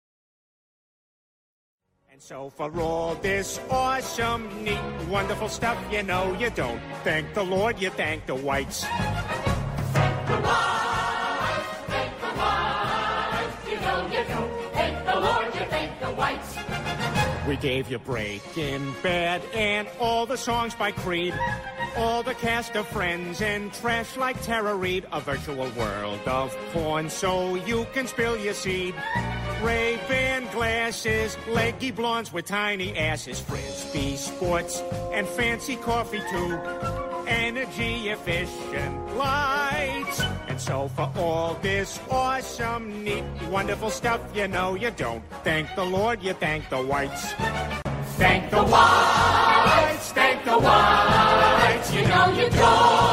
And so for all this awesome, neat, wonderful stuff, you know you don't thank the Lord, you thank the whites. Thank the whites, thank the whites, you know you don't thank the Lord, you thank the whites. We gave you Breaking Bad and all the songs by Creed, all the cast of Friends and trash like Tara Reid, a virtual world of porn so you can spill your seed. Ray-Ban glasses, leggy blondes with tiny asses, Frisbee sports and fancy coffee too, energy efficient lights. And so for all this awesome, neat, wonderful stuff, you know you don't thank the Lord, you thank the whites. Thank the whites, you know you don't.